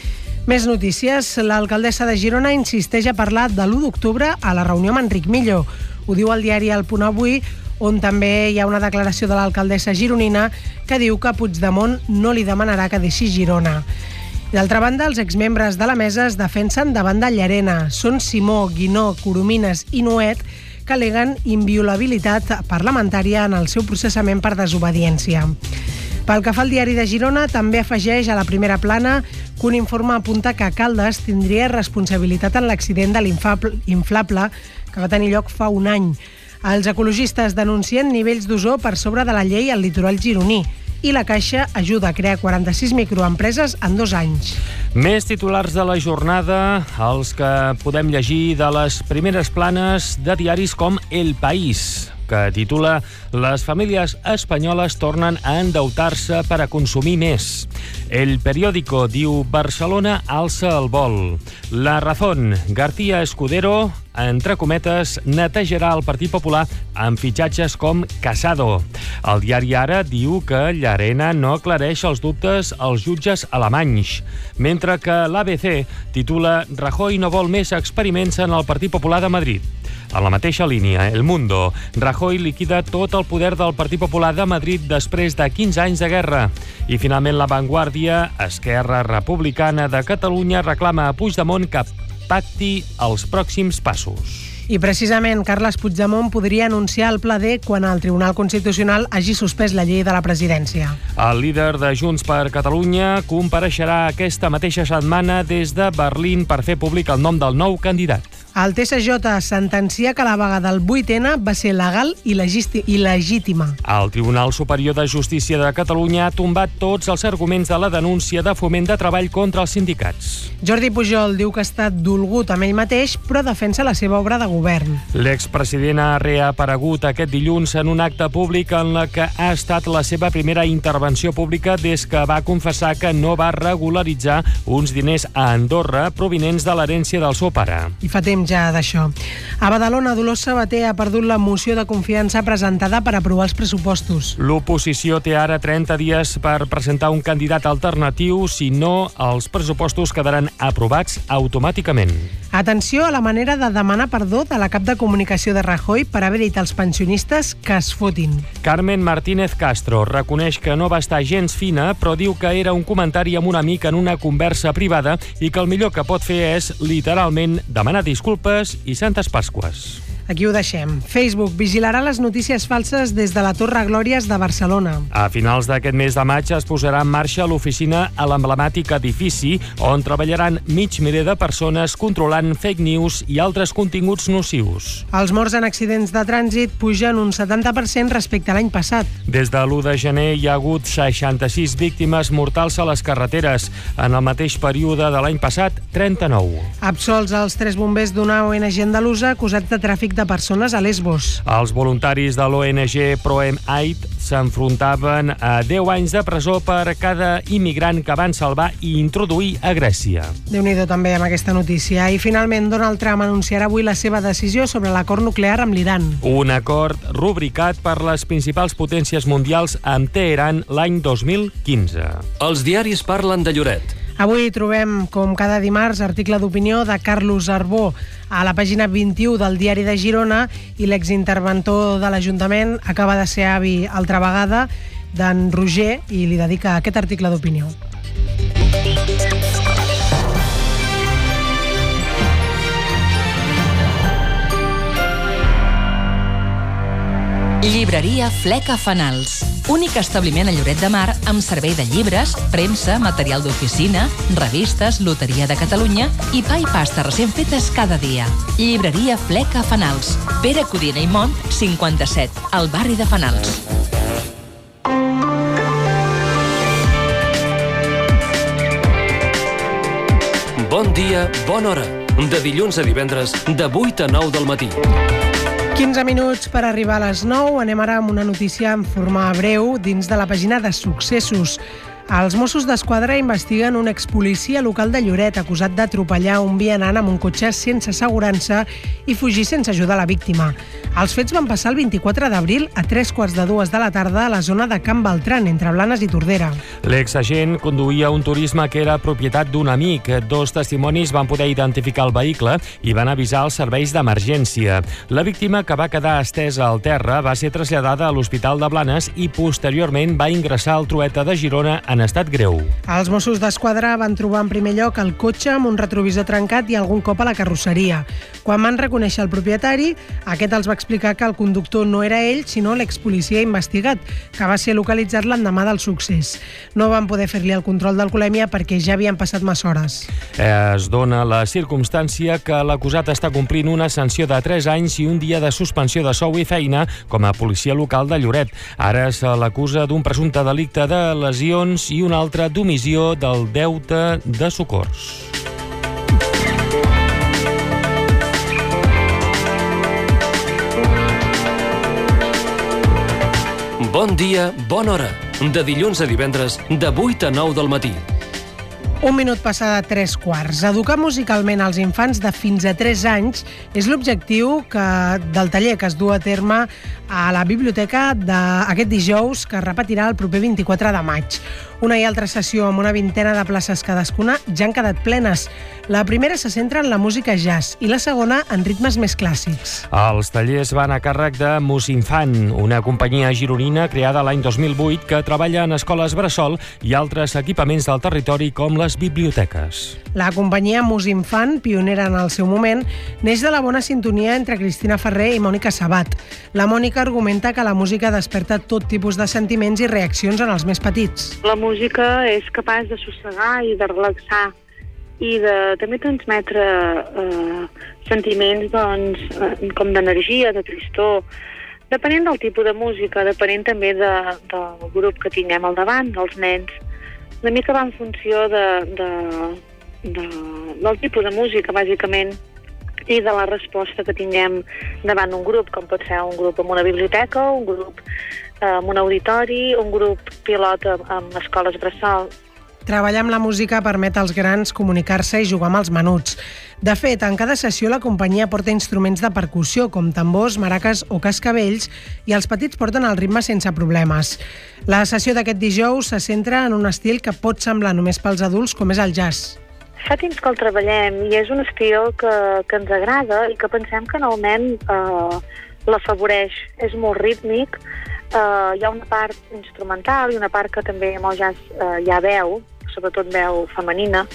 Més notícies. L'alcaldessa de Girona insisteix a parlar de l'u d'octubre a la reunió amb Enric Millo. Ho diu el diari El Punt Avui, on també hi ha una declaració de l'alcaldessa gironina que diu que Puigdemont no li demanarà que deixi Girona. D'altra banda, els exmembres de la mesa es defensen davant de Llarena. Són Simó, Guinó, Coromines i Nuet, que al·leguen inviolabilitat parlamentària en el seu processament per desobediència. Pel que fa al Diari de Girona, també afegeix a la primera plana que un informe apunta que Caldes tindria responsabilitat en l'accident de l'inflable que va tenir lloc fa un any. Els ecologistes denuncien nivells d'ozó per sobre de la llei al litoral gironí i la Caixa ajuda a crear quaranta-sis microempreses en dos anys. Més titulars de la jornada, els que podem llegir de les primeres planes de diaris com El País, que titula «Les famílies espanyoles tornen a endeutar-se per a consumir més». El Periódico diu «Barcelona alça el vol». La Razón, García Escudero, entre cometes, netejarà el Partit Popular amb fitxatges com Casado. El diari Ara diu que Llarena no aclareix els dubtes als jutges alemanys, mentre que l'A B C titula «Rajoy no vol més experiments en el Partit Popular de Madrid». A la mateixa línia, El Mundo, Rajoy liquida tot el poder del Partit Popular de Madrid després de quinze anys de guerra. I finalment La Vanguardia, Esquerra Republicana de Catalunya reclama a Puigdemont que pacti els pròxims passos. I precisament Carles Puigdemont podria anunciar el pla D quan el Tribunal Constitucional hagi suspès la llei de la presidència. El líder de Junts per Catalunya compareixerà aquesta mateixa setmana des de Berlín per fer públic el nom del nou candidat. El T S J sentencia que la vaga del vuit ene va ser legal i legítima. El Tribunal Superior de Justícia de Catalunya ha tombat tots els arguments de la denúncia de Foment de Treball contra els sindicats. Jordi Pujol diu que ha estat dolgut amb ell mateix, però defensa la seva obra de govern. L'expresident ha reaparegut aquest dilluns en un acte públic en la que ha estat la seva primera intervenció pública des que va confessar que no va regularitzar uns diners a Andorra provinents de l'herència del seu pare. I fa temps ja d'això. A Badalona, Dolors Sabater ha perdut la moció de confiança presentada per aprovar els pressupostos. L'oposició té ara trenta dies per presentar un candidat alternatiu, si no, els pressupostos quedaran aprovats automàticament. Atenció a la manera de demanar perdó de la cap de comunicació de Rajoy per haver dit als pensionistes que es fotin. Carmen Martínez Castro reconeix que no va estar gens fina, però diu que era un comentari amb un amic en una conversa privada i que el millor que pot fer és, literalment, demanar disculpes i Santes Pasques. Aquí ho deixem. Facebook vigilarà les notícies falses des de la Torre Glòries de Barcelona. A finals d'aquest mes de maig es posarà en marxa l'oficina a l'emblemàtic edifici on treballaran mig miler de persones controlant fake news i altres continguts nocius. Els morts en accidents de trànsit pugen un setanta per cent respecte a l'any passat. Des de l'u de gener hi ha hagut seixanta-sis víctimes mortals a les carreteres. En el mateix període de l'any passat, trenta-nou. Absolts els tres bombers d'una O N G andalusa acusats de tràfic de persones a Lesbos. Els voluntaris de l'O N G Proem Aid s'enfrontaven a deu anys de presó per cada immigrant que van salvar i introduir a Grècia. Déu-n'hi-do també amb aquesta notícia. I finalment Donald Trump anunciarà avui la seva decisió sobre l'acord nuclear amb l'Iran. Un acord rubricat per les principals potències mundials amb Teheran l'any dos mil quinze. Els diaris parlen de Lloret. Avui trobem, com cada dimarts, article d'opinió de Carlos Arbó a la pàgina vint-i-u del Diari de Girona i l'exinterventor de l'Ajuntament acaba de ser avi altra vegada d'en Roger i li dedica aquest article d'opinió. Llibreria Fleca Fanals. Únic establiment a Lloret de Mar amb servei de llibres, premsa, material d'oficina, revistes, loteria de Catalunya i pa i pasta recent fetes cada dia. Llibreria Fleca Fanals. Pere Codina i Mont, cinquanta-set, al barri de Fanals. Bon dia, bona hora. De dilluns a divendres, de vuit a nou del matí. quinze minuts per arribar a les nou. Anem ara amb una notícia en forma breu dins de la pàgina de Successos. Els Mossos d'Esquadra investiguen un expolicia local de Lloret acusat d'atropellar un vianant amb un cotxe sense assegurança i fugir sense ajudar la víctima. Els fets van passar el vint-i-quatre d'abril a tres quarts de dues de la tarda a la zona de Can Beltran, entre Blanes i Tordera. L'exagent conduïa un turisme que era propietat d'un amic. Dos testimonis van poder identificar el vehicle i van avisar els serveis d'emergència. La víctima, que va quedar estesa al terra, va ser traslladada a l'Hospital de Blanes i posteriorment va ingressar al Trueta de Girona en estat greu. Els Mossos d'Esquadra van trobar en primer lloc el cotxe amb un retrovisor trencat i algun cop a la carrosseria. Quan van reconèixer el propietari, aquest els va explicar que el conductor no era ell, sinó l'expolicia investigat, que va ser localitzat l'endemà del succés. No van poder fer-li el control d'alcoholèmia perquè ja havien passat massa hores. Es dona la circumstància que l'acusat està complint una sanció de tres anys i un dia de suspensió de sou i feina com a policia local de Lloret. Ara se l'acusa d'un presumpte delicte de lesions i una altra d'omissió del deute de socors. Bon dia, bona hora. De dilluns a divendres, de vuit a nou del matí. Un minut passada tres quarts. Educar musicalment als infants de fins a tres anys és l'objectiu que, del taller que es du a terme a la biblioteca d'aquest dijous, que es repetirà el proper vint-i-quatre de maig. Una i altra sessió amb una vintena de places cadascuna ja han quedat plenes. La primera se centra en la música jazz i la segona en ritmes més clàssics. Els tallers van a càrrec de Musinfant, una companyia gironina creada l'any dos mil vuit que treballa en escoles bressol i altres equipaments del territori com les biblioteques. La companyia Musinfant, pionera en el seu moment, neix de la bona sintonia entre Cristina Ferrer i Mònica Sabat. La Mònica argumenta que la música desperta tot tipus de sentiments i reaccions en els més petits. La música és capaç de sossegar i de relaxar i de també transmetre eh, sentiments doncs, eh, com d'energia, de tristor, depenent del tipus de música, depenent també de, del grup que tinguem al davant, dels nens. Una mica va en funció de, de, de, del tipus de música, bàsicament, i de la resposta que tinguem davant un grup, com pot ser un grup en una biblioteca, un grup en un auditori, un grup pilot amb escoles bressol. Treballar amb la música permet als grans comunicar-se i jugar amb els menuts. De fet, en cada sessió la companyia porta instruments de percussió, com tambors, maraques o cascavells, i els petits porten el ritme sense problemes. La sessió d'aquest dijous se centra en un estil que pot semblar només pels adults, com és el jazz. Fa temps que el treballem i és un estil que, que ens agrada i que pensem que en el nen eh, l'afavoreix. És molt rítmic, eh, hi ha una part instrumental i una part que també amb el jazz eh, hi ha veu, sobretot veu femenina,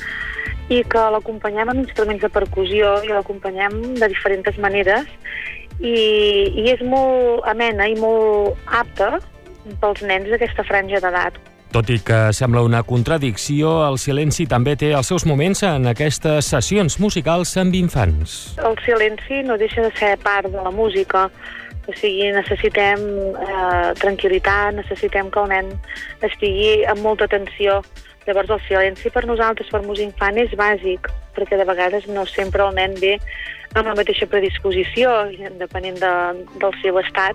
i que l'acompanyem amb instruments de percussió i l'acompanyem de diferents maneres i, i és molt amena i molt apta pels nens d'aquesta franja d'edat. Tot i que sembla una contradicció, el silenci també té els seus moments en aquestes sessions musicals amb infants. El silenci no deixa de ser part de la música, o sigui, necessitem eh, tranquil·litat, necessitem que el nen estigui amb molta atenció. Llavors el silenci per nosaltres, per Musinfant, és bàsic, perquè de vegades no sempre el nen ve amb la mateixa predisposició, depenent de, del seu estat,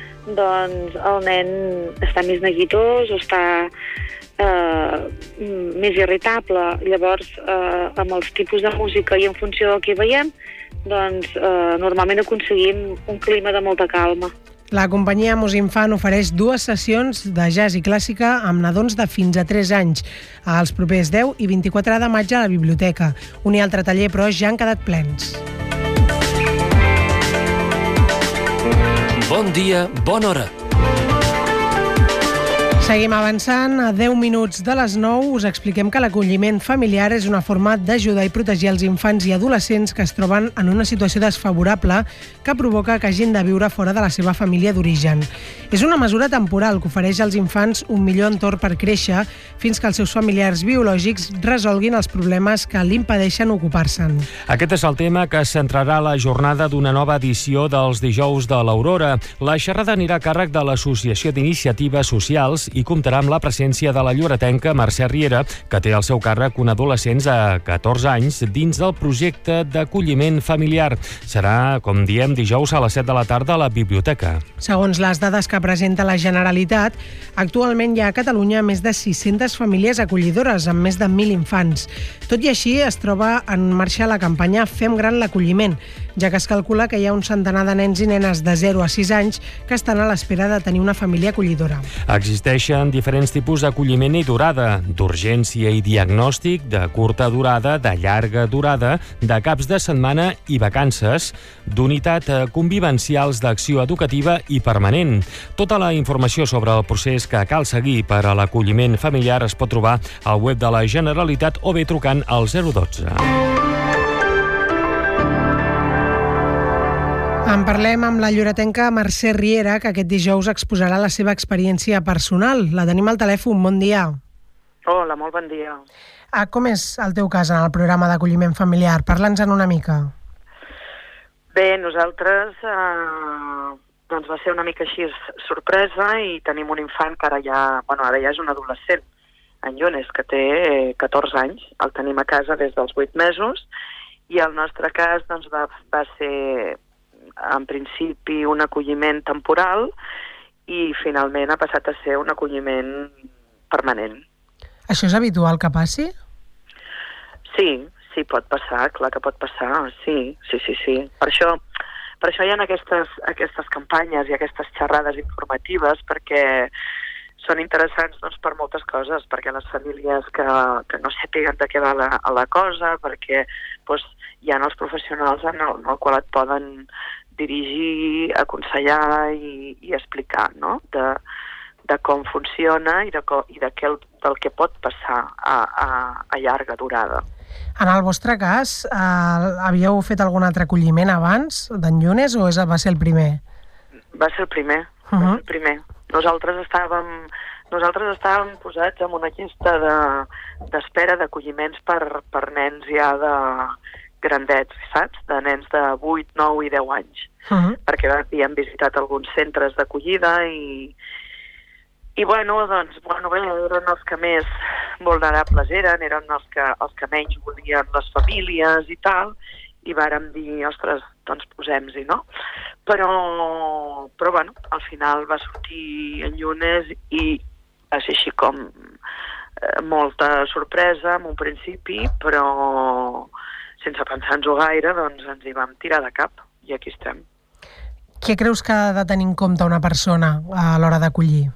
doncs el nen està més neguitós o està eh, més irritable. Llavors, eh, amb els tipus de música i en funció del que veiem, doncs eh, normalment aconseguim un clima de molta calma. La companyia Musinfant ofereix dues sessions de jazz i clàssica amb nadons de fins a tres anys, els propers deu i vint-i-quatre de maig a la biblioteca. Un i altre taller, però, ja han quedat plens. Bon dia, bona hora. Seguim avançant. A deu minuts de les nou us expliquem que l'acolliment familiar és una forma d'ajudar i protegir els infants i adolescents que es troben en una situació desfavorable que provoca que hagin de viure fora de la seva família d'origen. És una mesura temporal que ofereix als infants un millor entorn per créixer fins que els seus familiars biològics resolguin els problemes que l'impedeixen ocupar-se'n. Aquest és el tema que centrarà la jornada d'una nova edició dels dijous de l'Aurora. La xerrada anirà a càrrec de l'Associació d'Iniciatives Socials i comptarà amb la presència de la lloretenca Mercè Riera, que té al seu càrrec un adolescent de catorze anys dins del projecte d'acolliment familiar. Serà, com diem, dijous a les set de la tarda a la biblioteca. Segons les dades que presenta la Generalitat, actualment hi ha a Catalunya més de sis-centes famílies acollidores amb més de mil infants. Tot i així, es troba en marxa la campanya Fem gran l'acolliment, ja que es calcula que hi ha un centenar de nens i nenes de zero a sis anys que estan a l'espera de tenir una família acollidora. Existeixen diferents tipus d'acolliment i durada, d'urgència i diagnòstic, de curta durada, de llarga durada, de caps de setmana i vacances, d'unitat convivencials d'acció educativa i permanent. Tota la informació sobre el procés que cal seguir per a l'acolliment familiar es pot trobar al web de la Generalitat o bé trucant al zero dotze. En parlem amb la lloretenca Mercè Riera, que aquest dijous exposarà la seva experiència personal. La tenim al telèfon. Bon dia. Hola, molt bon dia. Ah, com és el teu cas en el programa d'acolliment familiar? Parla'ns-en una mica. Bé, nosaltres eh, doncs va ser una mica així sorpresa i tenim un infant que ara ja, bueno, ara ja és un adolescent, en Yunes, que té catorze anys. El tenim a casa des dels vuit mesos i el nostre cas doncs, va, va ser en principi un acolliment temporal i finalment ha passat a ser un acolliment permanent. Això és habitual que passi? Sí, sí, pot passar, clar que pot passar, sí, sí, sí, sí. Per això, per això hi ha aquestes, aquestes campanyes i aquestes xerrades informatives, perquè són interessants doncs, per moltes coses, perquè les famílies que, que no sàpiguen de què va la, la cosa, perquè doncs, hi ha els professionals en el, en el qual et poden dirigir, aconsellar i, i explicar, no?, de, de com funciona i, de, i de què, del que pot passar a, a, a llarga durada. En el vostre cas, eh, havíeu fet algun altre acolliment abans d'en Yunes o és, va ser el primer? Va ser el primer, uh-huh. va ser el primer. Nosaltres estàvem, nosaltres estàvem posats en una llista de, d'espera d'acolliments per, per nens ja de grandets, saps? De nens de vuit, nou i deu anys. Uh-huh. Perquè havíem visitat alguns centres d'acollida i, i bueno, doncs, bueno, bé, eren els que més vulnerables eren, eren els que, els que menys volien les famílies i tal, i vàrem dir, ostres, doncs posem-hi, no? Però, però bueno, al final va sortir en Yunes i va ser així com eh, molta sorpresa en un principi, però sense pensar-nos-ho gaire, doncs ens hi vam tirar de cap i aquí estem. Què creus que ha de tenir en compte una persona a l'hora d'acollir?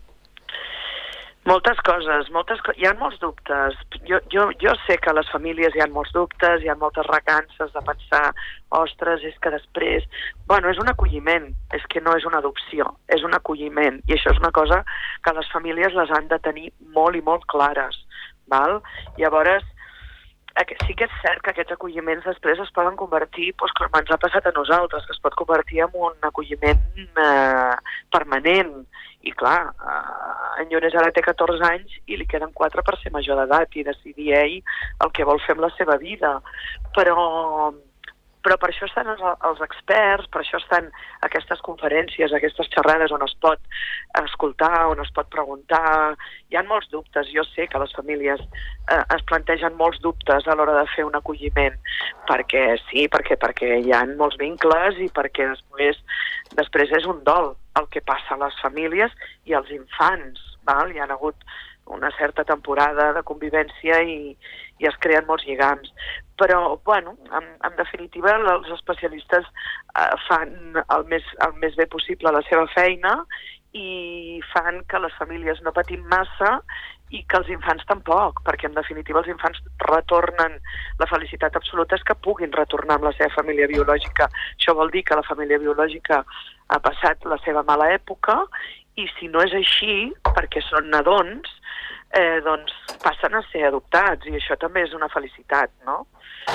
Moltes coses, moltes co- hi ha molts dubtes. Jo, jo, jo sé que a les famílies hi ha molts dubtes, hi ha moltes recances de pensar, ostres, és que després... Bueno, és un acolliment, és que no és una adopció, és un acolliment. I això és una cosa que les famílies les han de tenir molt i molt clares, val? Llavors, sí que és cert que aquests acolliments després es poden convertir, doncs, com ens ha passat a nosaltres, que es pot convertir en un acolliment eh, permanent. I clar, eh, en Yunes ara té catorze anys i li queden quatre per ser major d'edat i decidir ell el que vol fer amb la seva vida. Però, però per això estan els, els experts, per això estan aquestes conferències, aquestes xerrades on es pot escoltar, on es pot preguntar. Hi ha molts dubtes. Jo sé que les famílies eh, es plantegen molts dubtes a l'hora de fer un acolliment, perquè sí, perquè, perquè hi ha molts vincles i perquè després, després és un dol el que passa a les famílies i als infants. Val? Hi ha hagut una certa temporada de convivència i, i es creen molts lligams. Però, bueno, en, en definitiva, els especialistes eh, fan el més, el més bé possible la seva feina i fan que les famílies no patim massa i que els infants tampoc, perquè en definitiva els infants retornen, la felicitat absoluta és que puguin retornar amb la seva família biològica. Això vol dir que la família biològica ha passat la seva mala època i si no és així, perquè són nadons, eh, doncs passen a ser adoptats, i això també és una felicitat, no?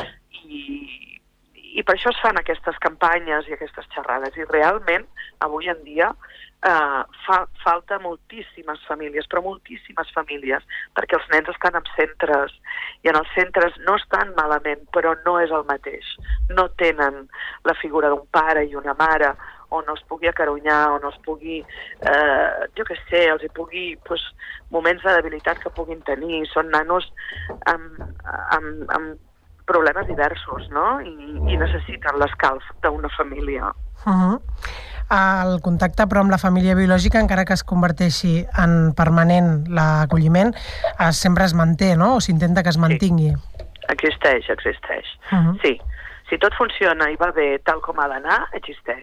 I, i per això es fan aquestes campanyes i aquestes xerrades, i realment, avui en dia, eh, fa, falta moltíssimes famílies, però moltíssimes famílies, perquè els nens estan en centres, i en els centres no estan malament, però no és el mateix. No tenen la figura d'un pare i una mare, on els pugui acarunyar, on els pugui, eh, jo què sé, els hi pugui, doncs, moments de debilitat que puguin tenir. Són nanos amb, amb, amb problemes diversos, no? I, i necessiten l'escalf d'una família. Uh-huh. El contacte, però, amb la família biològica, encara que es converteixi en permanent l'acolliment, sempre es manté, no? O s'intenta que es mantingui. Sí. Existeix, existeix. Uh-huh. Sí. Si tot funciona i va bé tal com ha d'anar, existeix.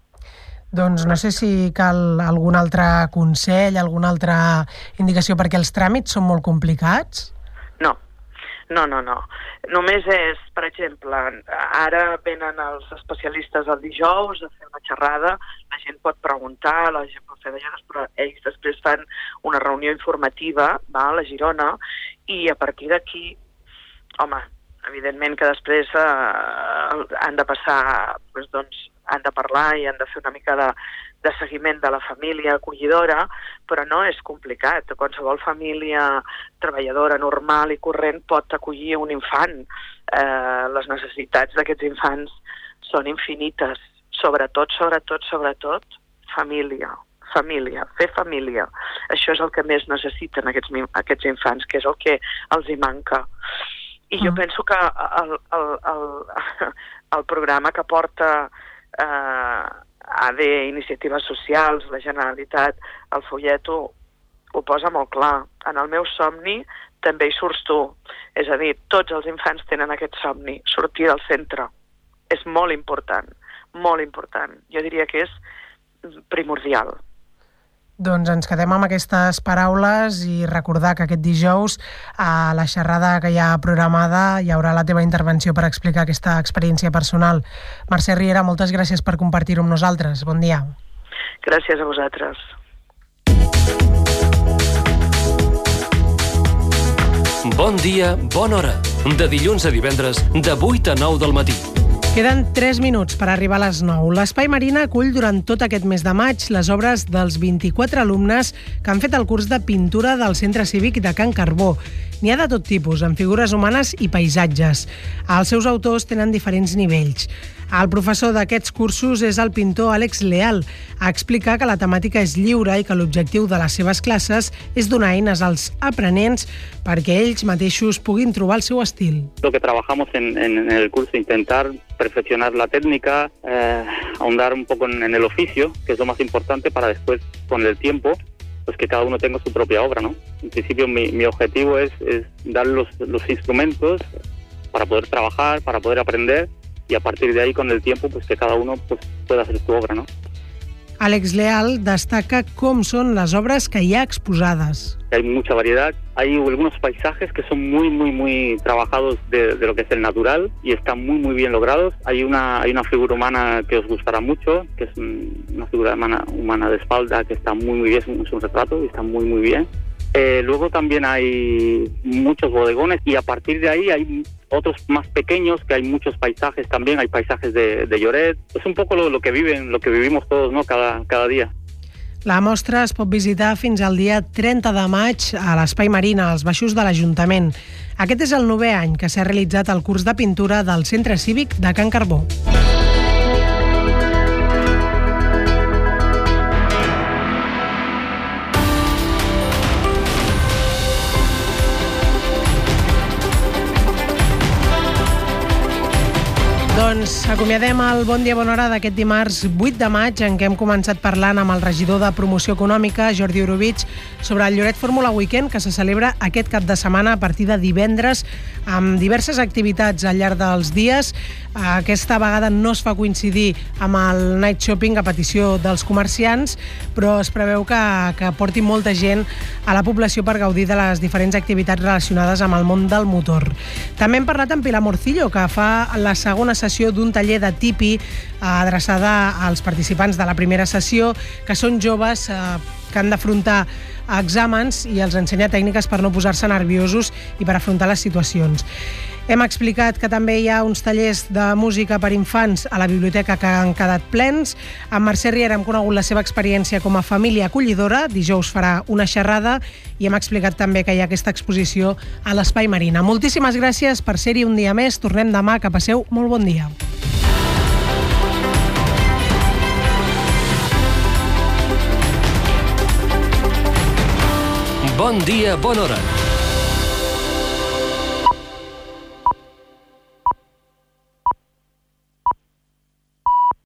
Doncs no sé si cal algun altre consell, alguna altra indicació, perquè els tràmits són molt complicats? No. No, no, no. Només és, per exemple, ara venen els especialistes el dijous a fer una xerrada, la gent pot preguntar, la gent pot fer vegades, però ells després fan una reunió informativa, va, a la Girona, i a partir d'aquí, home, evidentment que després eh, han de passar, doncs, doncs, han de parlar i han de fer una mica de, de seguiment de la família acollidora, però no és complicat. Qualsevol família treballadora normal i corrent pot acollir un infant. Eh, les necessitats d'aquests infants són infinites. Sobretot, sobretot, sobretot, família. Família, fer família. Això és el que més necessiten aquests, aquests infants, que és el que els hi manca. I jo penso que el, el, el, el programa que porta eh, A D Iniciatives Socials, la Generalitat, el folleto, ho posa molt clar. En el meu somni també hi surts tu. És a dir, tots els infants tenen aquest somni, sortir del centre. És molt important, molt important. Jo diria que és primordial. Doncs ens quedem amb aquestes paraules i recordar que aquest dijous a la xerrada que hi ha programada hi haurà la teva intervenció per explicar aquesta experiència personal. Mercè Riera, moltes gràcies per compartir-ho amb nosaltres. Bon dia. Gràcies a vosaltres. Bon dia, bona hora. De dilluns a divendres, de vuit a nou del matí. Queden tres minuts per arribar a les nou. L'Espai Marina acull durant tot aquest mes de maig les obres dels vint-i-quatre alumnes que han fet el curs de pintura del Centre Cívic de Can Carbó. N'hi ha de tot tipus, amb figures humanes i paisatges. Els seus autors tenen diferents nivells. El professor d'aquests cursos és el pintor Àlex Leal. Explica que la temàtica és lliure i que l'objectiu de les seves classes és donar eines als aprenents perquè ells mateixos puguin trobar el seu estil. Lo que trabajamos en, en el curso, intentar perfeccionar la técnica, eh, ahondar un poco en, en el oficio, que es lo más importante para después, con el tiempo, pues que cada uno tenga su propia obra, ¿no? En principio mi, mi objetivo es, es dar los, los instrumentos para poder trabajar, para poder aprender, y a partir de ahí, con el tiempo, pues que cada uno pues, pueda hacer su obra, ¿no? Àlex Leal destaca com són les obres que hi ha exposades. Hay mucha variedad, hay algunos paisajes que son muy, muy, muy trabajados de, de lo que es el natural y están muy, muy bien logrados. Hay una, hay una figura humana que os gustará mucho, que es una figura humana, humana de espalda, que está muy, muy bien, es un, es un retrato y está muy, muy bien. Eh, luego también hay muchos bodegones y a partir de ahí hay otros más pequeños, que hay muchos paisajes también, hay paisajes de, de Lloret. Es un poco lo, lo que viven, lo que vivimos todos, ¿no? cada, cada día. La mostra es pot visitar fins al dia trenta de maig a l'Espai Marina, als baixos de l'Ajuntament. Aquest és el novè any que s'ha realitzat el curs de pintura del Centre Cívic de Can Carbó. Doncs acomiadem el Bon dia, bona hora d'aquest dimarts vuit de maig, en què hem començat parlant amb el regidor de Promoció Econòmica, Jordi Orobitg, sobre el Lloret Fórmula Weekend, que se celebra aquest cap de setmana a partir de divendres, amb diverses activitats al llarg dels dies. Aquesta vegada no es fa coincidir amb el night shopping a petició dels comerciants, però es preveu que, que porti molta gent a la població per gaudir de les diferents activitats relacionades amb el món del motor. També hem parlat amb Pilar Morcillo, que fa la segona sessió d'un taller de tipi adreçada als participants de la primera sessió, que són joves eh, que han d'afrontar exàmens i els ensenya tècniques per no posar-se nerviosos i per afrontar les situacions. Hem explicat que també hi ha uns tallers de música per infants a la biblioteca que han quedat plens. Amb Mercè Riera hem conegut la seva experiència com a família acollidora. Dijous farà una xerrada i hem explicat també que hi ha aquesta exposició a l'Espai Marina. Moltíssimes gràcies per ser-hi un dia més. Tornem demà. Que passeu molt bon dia. Bon dia, bona hora.